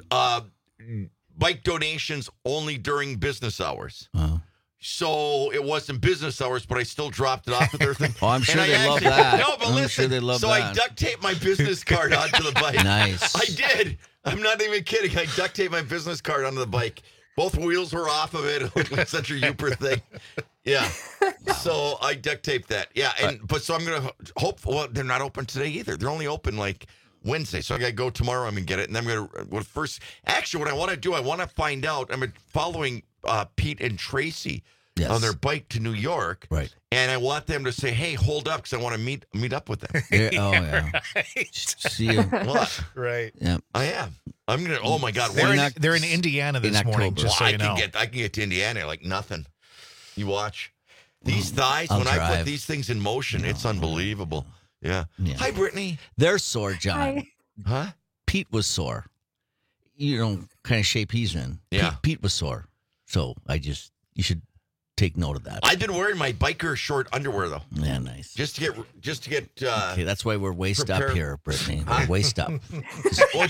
bike donations only during business hours. Oh. So it wasn't business hours, but I still dropped it off at their thing. Oh, I'm sure And they I love actually- that. No, but I'm listen. sure they love so I that. duct taped my business card onto the bike. Nice. I did. I'm not even kidding. I duct taped my business card onto the bike. Both wheels were off of it. It was such a Uper thing. Yeah. So I duct taped that. Yeah. But so I'm gonna hope. Well, they're not open today either. They're only open like Wednesday. So I gotta go tomorrow. I'm gonna get it, and I'm gonna. Well, first, actually, what I want to do, I want to find out. I'm following Pete and Tracy on their bike to New York. Right. And I want them to say, "Hey, hold up," because I want to meet up with them. Yeah, oh yeah. Right. See you. What? Right. Yeah. I am. I'm gonna. Oh my God. They're in Indiana this morning. October. Just so I you can know. get to Indiana like nothing. You watch these thighs I'll when I drive. put these things in motion. It's unbelievable. Yeah. Hi, Brittany. They're sore, John. Hi. Huh? Pete was sore. You know, kind of shape he's in. Yeah. Pete was sore. So you should take note of that. I've been wearing my biker short underwear though. Yeah, nice. Just to get. Okay, that's why we're waist up prepare- here, Brittany. We're waist up. Well,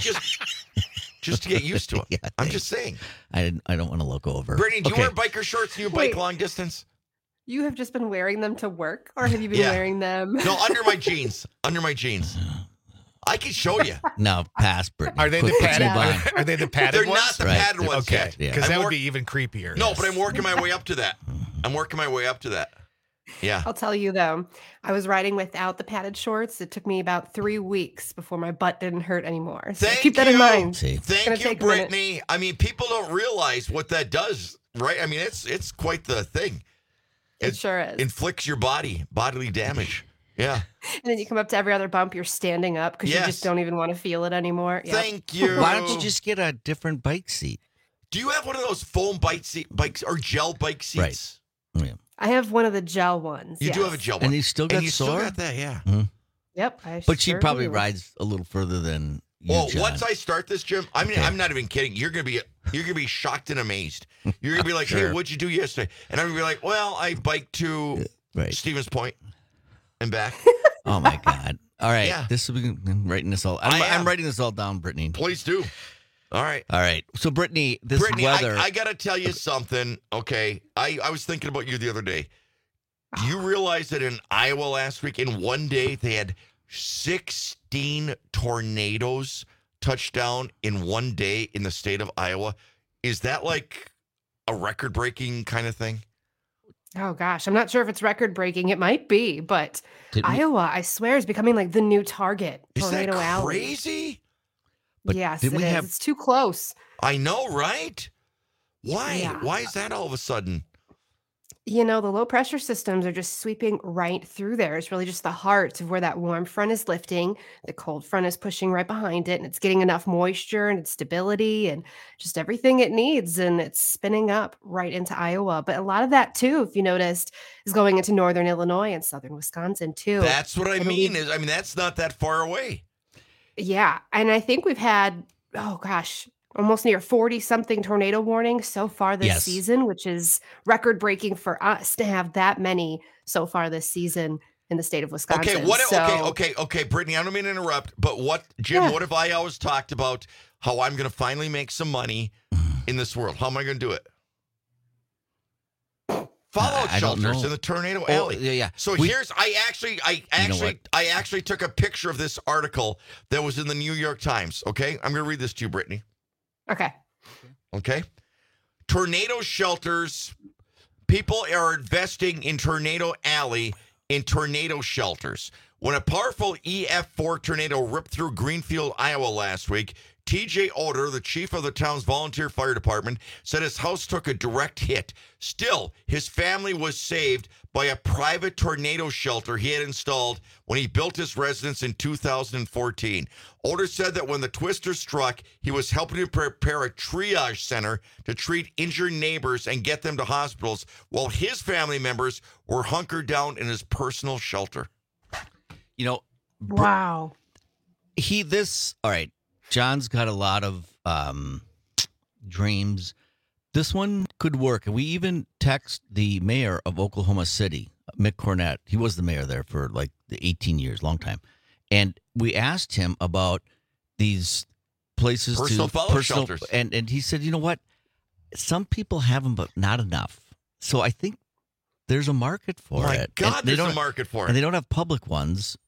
just to get used to it. Yeah, I'm thanks. just saying. I don't want to look over. Brittany, do you Okay. wear biker shorts and you bike Wait. long distance? You have just been wearing them to work, or have you been Yeah. wearing them? No, under my jeans. Under my jeans. I can show you. No, pass, Brittany. Are they the Quick, put padded? some bun. Are they the padded They're ones? not the Right. padded ones Okay, yet. Yeah. because I'm that would work- be even creepier. No, but I'm working my way up to that. Yeah. I'll tell you though, I was riding without the padded shorts. It took me about 3 weeks before my butt didn't hurt anymore. So Thank keep that in you. mind. See. It's gonna Thank you, take a minute. Brittany. I mean, people don't realize what that does, right? I mean, it's quite the thing. It sure is. Inflicts your bodily damage. Yeah. And then you come up to every other bump, you're standing up because you Yes. just don't even want to feel it anymore. Yep. Thank you. Why don't you just get a different bike seat? Do you have one of those foam bikes or gel bike seats? Right. Yeah. I have one of the gel ones. You do have a yes. gel one. And you still got you sore? still got that, yeah. Yep. But she sure probably do. rides a little further than you, Well, John. once I start this, Jim, I mean, Okay. I'm not even kidding. You're gonna be shocked and amazed. You're gonna be like, Sure. "Hey, what'd you do yesterday?" And I'm gonna be like, "Well, I biked to Right. Stevens Point and back." Oh my God! All right, Yeah. this will be. I'm writing this all. I am. I'm writing this all down, Brittany. Please do. All right. All right. So, Brittany, this Brittany, weather. I got to tell you something. Okay. I was thinking about you the other day. Do you realize that in Iowa last week, in one day, they had 16 tornadoes touch down in one day in the state of Iowa? Is that like a record-breaking kind of thing? Oh gosh, I'm not sure if it's record breaking. It might be, but Iowa, I swear, is becoming like the new target. Is that Tornado Alley. crazy? Yes, it is. It's too close. I know, right? Why? Yeah. Why is that all of a sudden? You know, the low pressure systems are just sweeping right through there. It's really just the heart of where that warm front is lifting. The cold front is pushing right behind it, and it's getting enough moisture and stability and just everything it needs. And it's spinning up right into Iowa. But a lot of that, too, if you noticed, is going into northern Illinois and southern Wisconsin, too. That's what I mean. That's not that far away. Yeah. And I think we've had, oh gosh, almost near 40-something tornado warnings so far this season, which is record-breaking for us to have that many so far this season in the state of Wisconsin. Okay, Brittany, I don't mean to interrupt, but what have I always talked about how I'm going to finally make some money in this world? How am I going to do it? Fallout shelters in the tornado alley. Yeah. So I actually took a picture of this article that was in the New York Times. Okay, I'm going to read this to you, Brittany. Okay. Tornado shelters. People are investing in Tornado Alley in tornado shelters. When a powerful EF4 tornado ripped through Greenfield, Iowa last week, TJ Oder, the chief of the town's volunteer fire department, said his house took a direct hit. Still, his family was saved by a private tornado shelter he had installed when he built his residence in 2014. Oder said that when the twister struck, he was helping to prepare a triage center to treat injured neighbors and get them to hospitals, while his family members were hunkered down in his personal shelter. You know, wow. All right. John's got a lot of dreams. This one could work. And we even text the mayor of Oklahoma City, Mick Cornett. He was the mayor there for like 18 years, long time. And we asked him about these places personal shelters. And he said, you know what? Some people have them, but not enough. So I think there's a market for it. My God, there's a market for it. And they don't have public ones.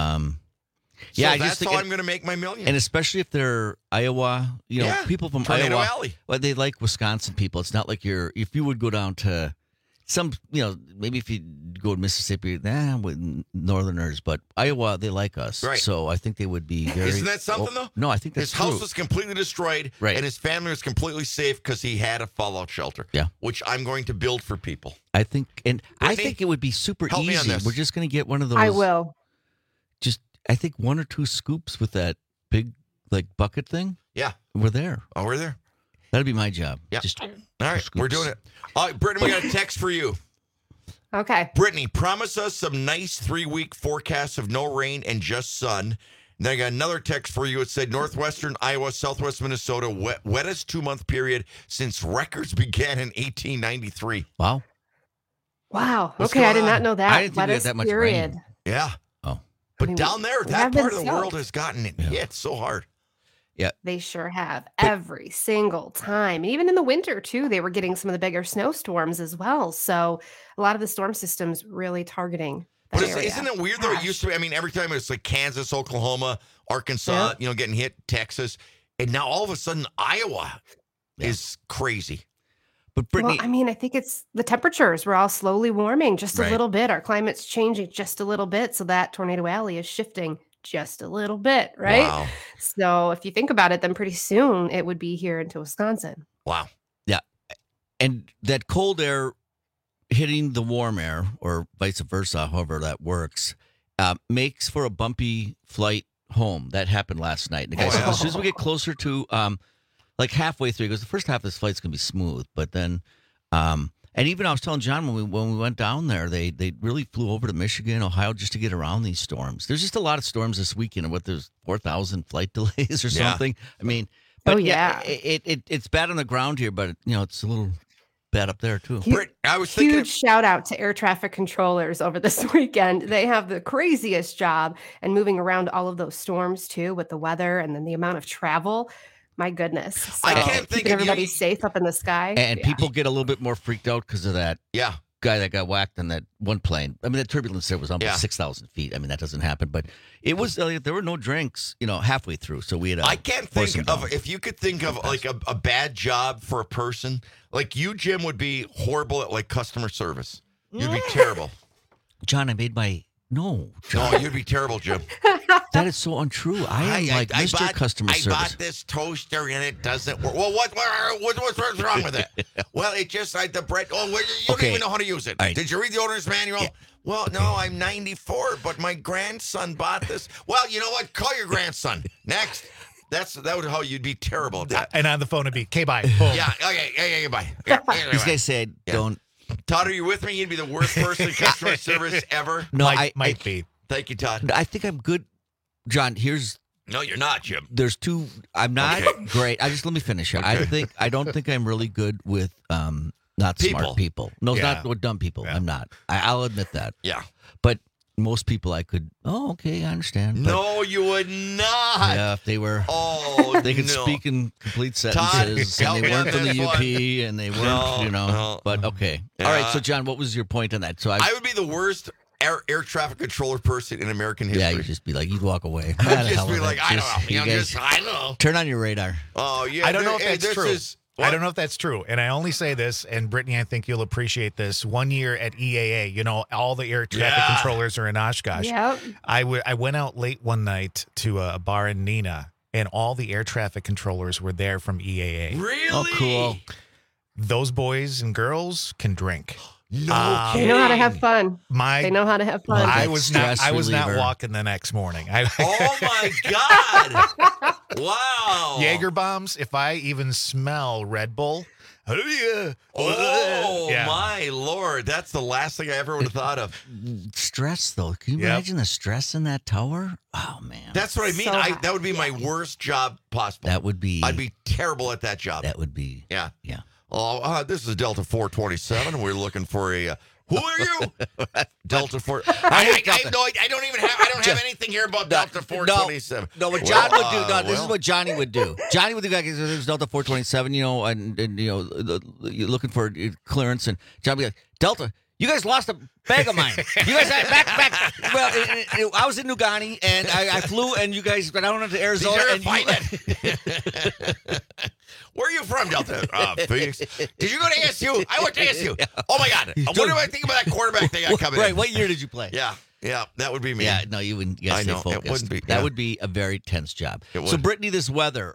So that's how I'm going to make my million. And especially if they're Iowa, people from Tornado Iowa. Alley. Well, they like Wisconsin people. It's not like if you would go down to some, maybe if you go to Mississippi, with Northerners, but Iowa, they like us. Right. So I think they would be very. Isn't that something, though? No, I think that's his house was completely destroyed, right, and his family was completely safe because he had a fallout shelter. Yeah. Which I'm going to build for people. I think, and Brittany, I think it would be super help easy. me on this. We're just going to get one of those. I will. I think 1 or 2 scoops with that big bucket thing. Yeah. We're there. Oh, we're there. That'd be my job. Yeah. Just all right. We're doing it. All right, Brittany, we got a text for you. Okay. Brittany, promise us some nice 3-week forecasts of no rain and just sun. And then I got another text for you. It said northwestern Iowa, southwest Minnesota, wettest 2-month period since records began in 1893. Wow. Wow. What's Okay, I did going not on? know that. I didn't think we had that much period. rain. Yeah. Oh. But down there, we that have been part of the soaked. world has gotten hit so hard. Yeah. They sure have every single time. And even in the winter, too, they were getting some of the bigger snowstorms as well. So a lot of the storm systems really targeting that But area. isn't it weird, though? It used to be, every time it's like Kansas, Oklahoma, Arkansas, getting hit, Texas. And now all of a sudden, Iowa is crazy. But Brittany, I think it's the temperatures. We're all slowly warming just a Right. little bit. Our climate's changing just a little bit. So that Tornado Alley is shifting just a little bit, right? Wow. So if you think about it, then pretty soon it would be here into Wisconsin. Wow. Yeah. And that cold air hitting the warm air, or vice versa, however that works, makes for a bumpy flight home. That happened last night. And the guy said, as soon as we get closer to halfway through, he goes, the first half of this flight's going to be smooth. But then, and even I was telling John when we went down there, they really flew over to Michigan, Ohio, just to get around these storms. There's just a lot of storms this weekend. And there's 4,000 flight delays or something. But it's bad on the ground here, but it's a little bad up there too. Huge shout out to air traffic controllers over this weekend. They have the craziest job and moving around all of those storms too with the weather and then the amount of travel. My goodness. So, I can't think keeping of everybody safe up in the sky. And people get a little bit more freaked out because of that. Yeah. Guy that got whacked on that one plane. I mean, that turbulence there was almost 6,000 feet. I mean, that doesn't happen. But it was there were no drinks, halfway through. So we had. I can't think of if you could think of like a bad job for a person like you, Jim, would be horrible at like customer service. You'd be terrible. John, I made my John. No, you'd be terrible, Jim. That is so untrue. I am like Mr. Customer Service. I bought this toaster and it doesn't work. Well, what's wrong with it? Well, it just the bread. Oh, you don't even know how to use it. Right. Did you read the owner's manual? Yeah. Well, no, I'm 94, but my grandson bought this. Well, you know what? Call your grandson. Next. That was how you'd be terrible at that. And on the phone it'd be, okay, bye. Boom. Yeah, okay, yeah, bye. Yeah, These guys said, don't. Todd, are you with me? You'd be the worst person in customer service ever. No, might be. Thank you, Todd. I think I'm good. John, No, you're not, Jim. There's two. I'm not great. Let me finish here. Okay. I don't think I'm really good with not smart people. No, not with dumb people. Yeah. I'm not. I'll admit that. Yeah. But most people I could. Oh, okay, I understand. But, no, you would not. Yeah, if they were. Oh, they could speak in complete sentences, Todd, and they weren't from the UP, and they weren't, No. But okay. All right. So, John, what was your point on that? So I would be the worst air traffic controller person in American history. Yeah, you'd just be like, you'd walk away. I'd just be like, I don't know. I know. Turn on your radar. Oh, yeah. I don't know if that's true. I don't know if that's true. And I only say this, and Brittany, I think you'll appreciate this. 1 year at EAA, all the air traffic controllers are in Oshkosh. Yep. I went out late one night to a bar in Neenah, and all the air traffic controllers were there from EAA. Really? Oh, cool. Those boys and girls can drink. No, they know how to have fun. They know how to have fun. I was not walking the next morning. Oh my God! Wow. Jaeger bombs. If I even smell Red Bull, oh my Lord, that's the last thing I ever would have thought of. Stress, though. Can you imagine the stress in that tower? Oh man, that's what I mean. That would be my worst job possible. That would be. I'd be terrible at that job. That would be. Yeah. Yeah. Oh, this is Delta 427. We're looking for a. Who are you? Delta 4. I don't have anything here about Delta 427. No, what John would do. No, this is what Johnny would do. Johnny would do like there's Delta 427. And you're looking for clearance, and John would be like, Delta, you guys lost a bag of mine. You guys back. Well, I was in Nugani, and I flew, and you guys went out to Arizona. Where are you from, Delta? Phoenix. Did you go to ASU? I went to ASU. Oh my God! What do I think about that quarterback thing I coming in? Right. What year did you play? Yeah, that would be me. Yeah, no, you wouldn't. You I know focused. It wouldn't be. That would be a very tense job. So, Brittany, this weather.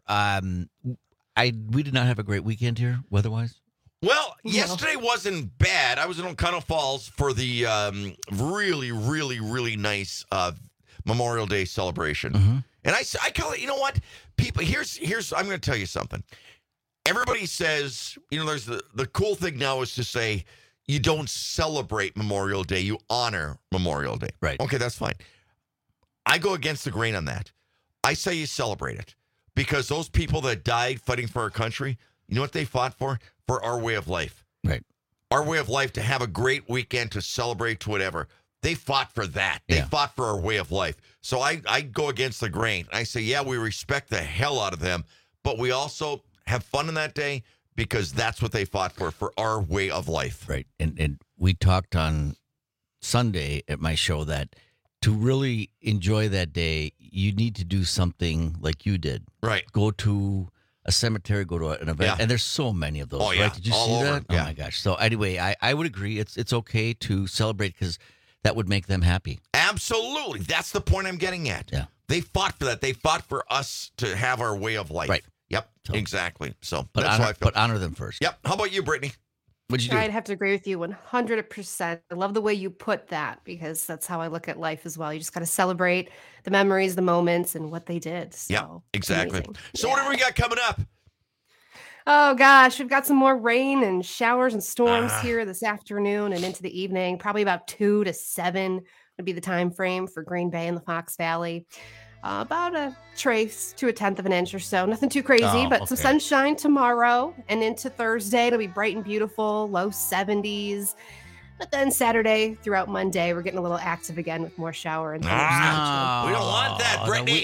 We did not have a great weekend here, weather-wise. Well, yesterday wasn't bad. I was in O'Connell Falls for the really, really, really nice Memorial Day celebration. Mm-hmm. And I call it, you know what? People, here's I'm going to tell you something. Everybody says, there's the cool thing now is to say you don't celebrate Memorial Day. You honor Memorial Day. Right. Okay, that's fine. I go against the grain on that. I say you celebrate it because those people that died fighting for our country, you know what they fought for? For our way of life. Right. Our way of life, to have a great weekend, to celebrate, to whatever. They fought for that. They fought for our way of life. So I go against the grain. I say, yeah, we respect the hell out of them, but we also have fun on that day because that's what they fought for our way of life. Right. And we talked on Sunday at my show that to really enjoy that day, you need to do something like you did. Right. Go to a cemetery, go to an event, and there's so many of those. Oh, yeah. Right? Did you see that? Yeah. Oh my gosh! So anyway, I would agree. It's okay to celebrate because that would make them happy. Absolutely, that's the point I'm getting at. Yeah, they fought for that. They fought for us to have our way of life. Right. Yep. So, exactly. So but that's honor, how I feel. But honor them first. Yep. How about you, Brittany? What'd you do? I'd have to agree with you 100%. I love the way you put that because that's how I look at life as well. You just got to celebrate the memories, the moments, and what they did. So, yeah, exactly. So what do we got coming up? Oh, gosh, we've got some more rain and showers and storms here this afternoon and into the evening. Probably about 2 to 7 would be the time frame for Green Bay and the Fox Valley. About a trace to a tenth of an inch or so. Nothing too crazy, but some sunshine tomorrow and into Thursday. It'll be bright and beautiful, low 70s. But then Saturday throughout Monday, we're getting a little active again with more shower and thunderstorms. We don't want that, Brittany.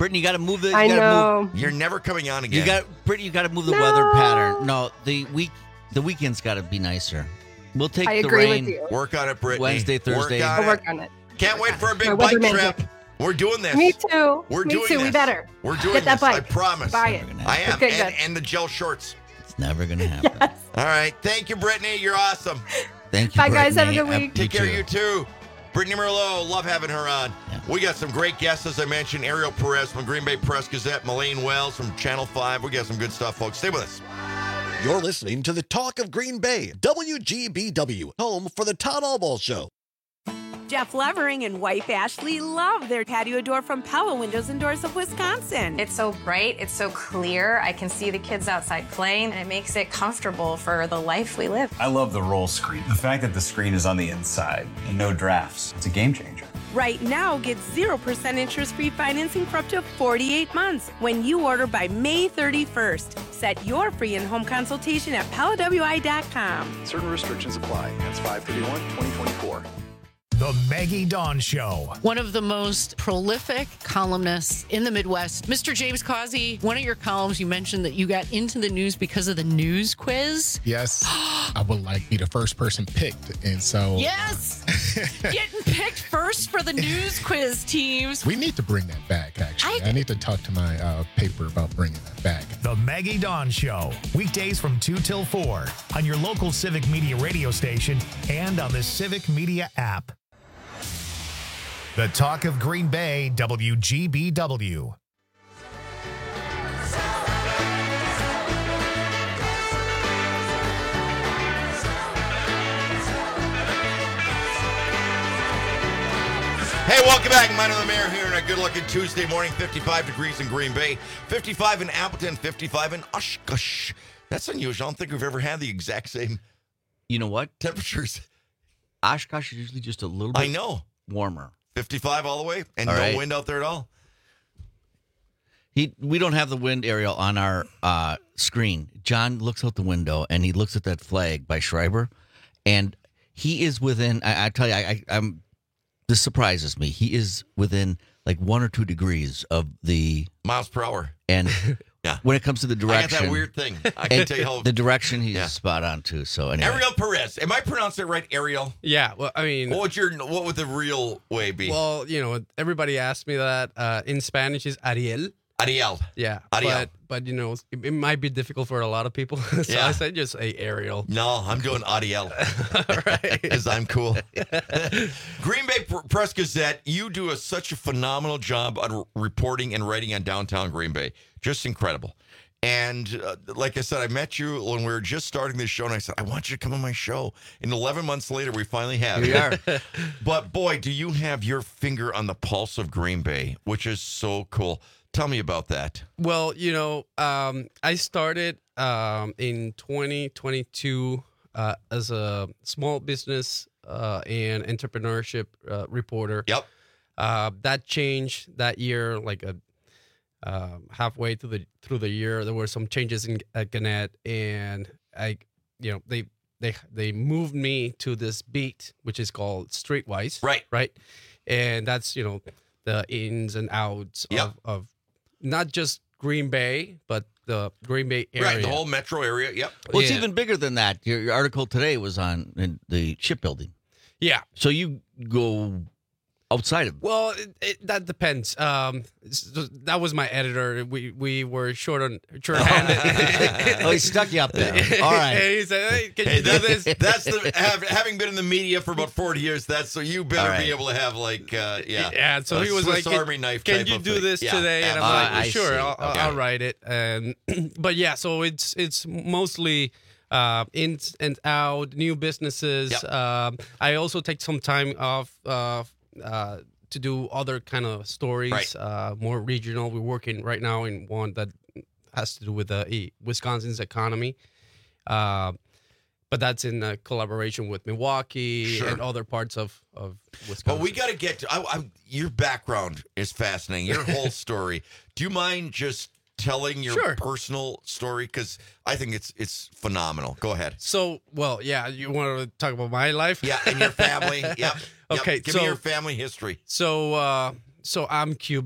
Brittany, you got to move the. I know. You're never coming on again. Brittany, you got to move the weather pattern. No, the weekend's got to be nicer. We'll take I the agree rain. with you. Work on it, Brittany. Wednesday, Thursday. I'll work on it. Can't wait for a big My bike weather trip. magic. We're doing this. Me too. We're Me doing too. this. We better. We're doing Get that this. I bike. promise. Buy it. I am. Okay, good. And the gel shorts. It's never going to happen. Yes. All right. Thank you, Brittany. You're awesome. Thank you, Bye, guys. Have a Brittany. good week. Take care of you, too. Brittany Merlot, love having her on. Yeah. We got some great guests, as I mentioned. Ariel Perez from Green Bay Press Gazette, Melaine Wells from Channel 5. We got some good stuff, folks. Stay with us. You're listening to the Talk of Green Bay, WGBW, home for the Todd Albaugh Show. Jeff Levering and wife Ashley love their patio door from Pella Windows and Doors of Wisconsin. It's so bright, it's so clear. I can see the kids outside playing, and it makes it comfortable for the life we live. I love the roll screen. The fact that the screen is on the inside and no drafts, it's a game changer. Right now, get 0% interest-free financing for up to 48 months when you order by May 31st. Set your free in-home consultation at PellaWI.com. Certain restrictions apply. That's 5/31/2024. The Maggie Dawn Show. One of the most prolific columnists in the Midwest, Mr. James Causey. One of your columns, you mentioned that you got into the news because of the news quiz. Yes. I would like be the first person picked. And so. Yes. Getting picked first for the news quiz teams. We need to bring that back, actually. I need to talk to my paper about bringing that back. The Maggie Dawn Show. Weekdays from 2 till 4 on your local Civic Media radio station and on the Civic Media app. The Talk of Green Bay, WGBW. Hey, welcome back. Minor the Mayor here on a good-looking Tuesday morning. 55 degrees in Green Bay, 55 in Appleton, 55 in Oshkosh. That's unusual. I don't think we've ever had the exact same. You know what? Temperatures. Oshkosh is usually just a little bit warmer. 55 all the way, and all right. No wind out there at all. We don't have the wind aerial on our screen. John looks out the window, and he looks at that flag by Schreiber, and he is within, I tell you, this surprises me. He is within like 1 or 2 degrees of the miles per hour. And yeah. When it comes to the direction. I got that weird thing. I can tell you how. The direction, he's spot on, too. So anyway. Ariel Perez. Am I pronouncing it right, Ariel? Yeah. Well, I mean. What would the real way be? Well, everybody asked me that. In Spanish is Ariel. Ariel. Yeah. Ariel. But it might be difficult for a lot of people. So I said just say Ariel. No, I'm doing Ariel. Right. Because I'm cool. Green Bay Press Gazette, you do such a phenomenal job on reporting and writing on downtown Green Bay. Just incredible. And like I said, I met you when we were just starting this show, and I said, I want you to come on my show. And 11 months later, we finally have you. Here we are. But boy, do you have your finger on the pulse of Green Bay, which is so cool. Tell me about that. Well, I started in 2022 as a small business and entrepreneurship reporter. Yep. That changed that year, like halfway through the year. There were some changes at Gannett, and they moved me to this beat, which is called Streetwise. Right. And that's the ins and outs of not just Green Bay, but the Green Bay area. Right, the whole metro area, yep. Well, it's even bigger than that. Your article today was on the shipbuilding. Yeah. So you go outside of. Well, that depends. That was my editor. We were short-handed. Oh, he stuck you up there. All right. And he said, "Hey, can you do this?" That's having been in the media for about 40 years. So you better be able to have Yeah. So he was Swiss like, Army knife. Can you do this today? And I'm like, sure, I'll write it. And but yeah, so it's mostly. In and out, new businesses. Yep. I also take some time off to do other kind of stories, more regional. We're working right now in one that has to do with Wisconsin's economy. But that's in collaboration with Milwaukee and other parts of Wisconsin. But we got to get to your background is fascinating. Your whole story. Do you mind just telling your personal story? Because I think it's phenomenal. Go ahead. So, you want to talk about my life? Yeah, and your family. Yep. Okay. Give me your family history. So I'm Cuban.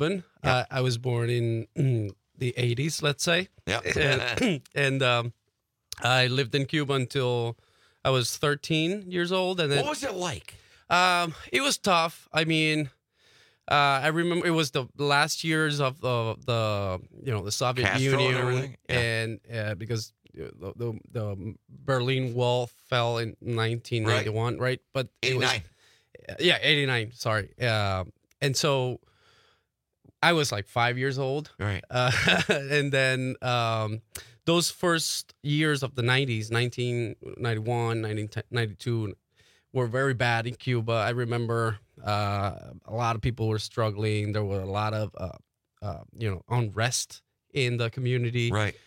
I was born in the 80s, let's say. Yeah. And I lived in Cuba until I was 13 years old. And then, what was it like? It was tough. I mean, I remember it was the last years of the Soviet Castro Union, and everything? Yeah. and because the Berlin Wall fell in 1991, right? But 89. 89. Sorry. And so I was like 5 years old, Right. and then those first years of the 90s, 1991, 1992, were very bad in Cuba. I remember a lot of people were struggling. There were a lot of unrest in the community. Right.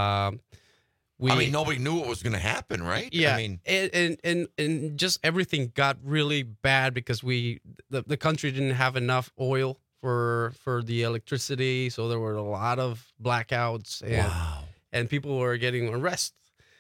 Nobody knew what was going to happen, right? Yeah, I mean, and just everything got really bad because the country didn't have enough oil for the electricity, so there were a lot of blackouts, and people were getting arrested.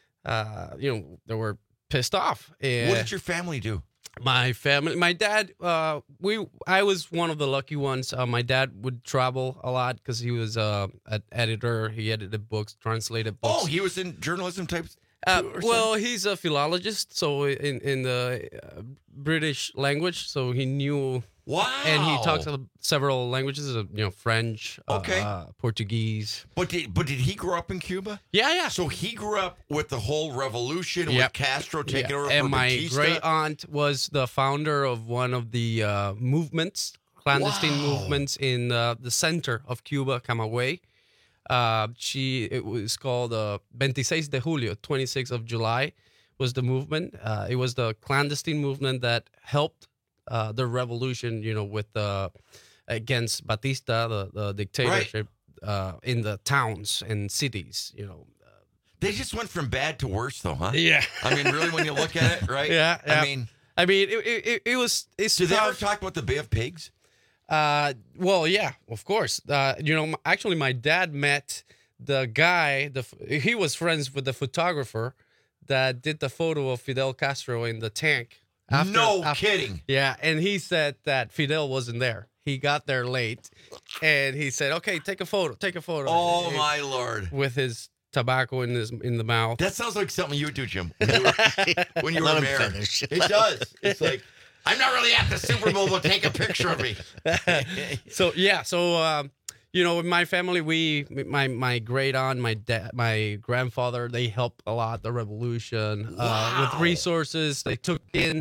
They were pissed off. And what did your family do? My dad, I was one of the lucky ones. My dad would travel a lot because he was an editor. He edited books, translated books. Oh, he was in journalism type. He's a philologist, so in the British language, so he knew. Wow. And he talks several languages, French, Portuguese. But did he grow up in Cuba? Yeah. So he grew up with the whole revolution, with Castro taking over. And for my Batista. great aunt was the founder of one of the clandestine movements in the center of Cuba, Camagüey. It was called 26 de Julio, 26th of July was the movement. It was the clandestine movement that helped the revolution, with against Batista, the dictatorship, in the towns and cities, They just went from bad to worse, though, huh? Yeah. I mean, really, when you look at it, right? Yeah. I mean, it was. Did they ever talk about the Bay of Pigs? Well, yeah, of course. Actually, my dad met the guy. He was friends with the photographer that did the photo of Fidel Castro in the tank. No kidding. Yeah, and he said that Fidel wasn't there. He got there late, and he said, "Okay, take a photo. Take a photo." Oh my Lord! With his tobacco in the mouth. That sounds like something you would do, Jim. When you were mayor. It does. It's like, I'm not really at the Super Bowl, but take a picture of me. So in my family, my great aunt, my dad, my grandfather, they helped a lot the revolution with resources. They took in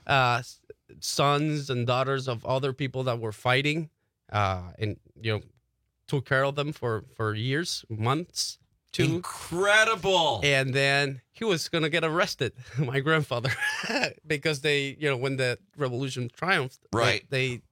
sons and daughters of other people that were fighting, and took care of them for years, months. Incredible. And then he was gonna get arrested, my grandfather, because they, when the revolution triumphed, right? They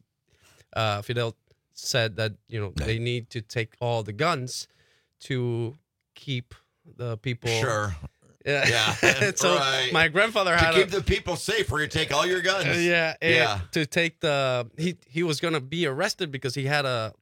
Fidel said that they need to take all the guns to keep the people. Sure. Yeah. So right. my grandfather had to keep the people safe, where you take all your guns. To take he was gonna be arrested because he had a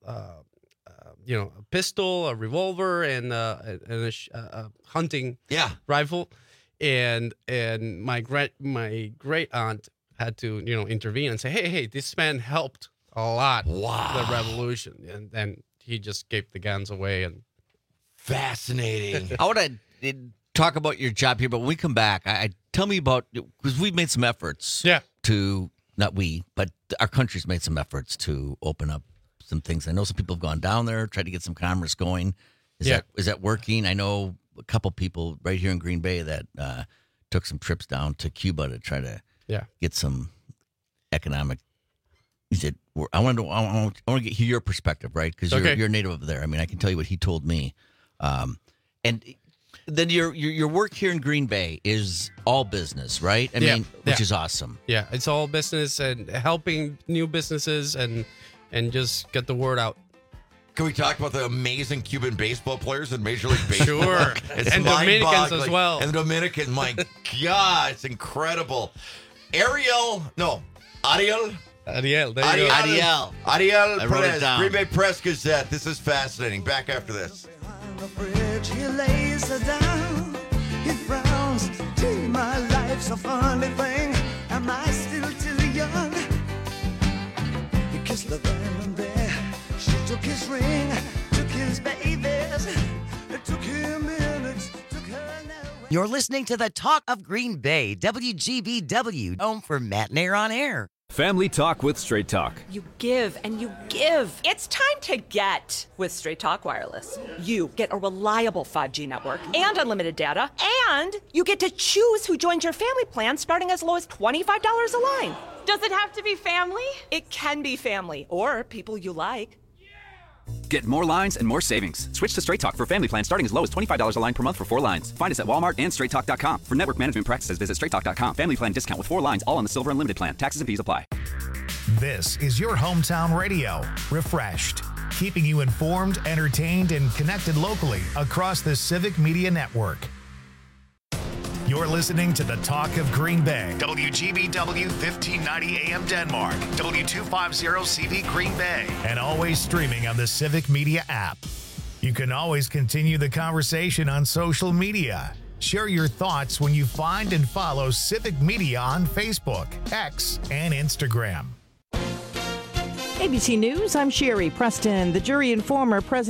pistol, a revolver, and a hunting rifle, and my great aunt had to intervene and say, hey, this man helped a lot the revolution, and then he just gave the guns away. And fascinating. I want to talk about your job here, but when we come back, tell me about, because we've made some efforts to, not we, but our country's made some efforts to open up some things. I know some people have gone down there, tried to get some commerce going. Is that working? I know a couple people right here in Green Bay that took some trips down to Cuba to try to get some economic. I want to hear your perspective, right? Because you're native over there. I mean, I can tell you what he told me. And then your work here in Green Bay is all business, right? I mean, which is awesome. Yeah, it's all business and helping new businesses and just get the word out. Can we talk about the amazing Cuban baseball players in Major League Baseball? Sure. And Dominicans as well. And the Dominican, my God, it's incredible. Ariel. There you go. Ariel Perez, Green Bay Press Gazette. This is fascinating. Back after this. The bridge, he lays her down. He frowns. My life's a funny thing. Am I still too young? He kissed the there. She took took his ring, took his babies, it took him minutes, took her now. You're listening to the Talk of Green Bay, WGBW, home for Matt and Air on Air. Family Talk with Straight Talk. You give and you give. It's time to get with Straight Talk Wireless. You get a reliable 5G network and unlimited data, and you get to choose who joins your family plan starting as low as $25 a line. Does it have to be family? It can be family or people you like. Get more lines and more savings. Switch to Straight Talk for family plans starting as low as $25 a line per month for 4 lines. Find us at Walmart and straighttalk.com. For network management practices, visit straighttalk.com. Family plan discount with 4 lines, all on the Silver Unlimited plan. Taxes and fees apply. This is your hometown radio, Refreshed, keeping you informed, entertained, and connected locally across the Civic Media Network. You're listening to the Talk of Green Bay, WGBW 1590 AM Denmark, W250CV Green Bay, and always streaming on the Civic Media app. You can always continue the conversation on social media. Share your thoughts when you find and follow Civic Media on Facebook, X, and Instagram. ABC News, I'm Sherry Preston. The jury and former President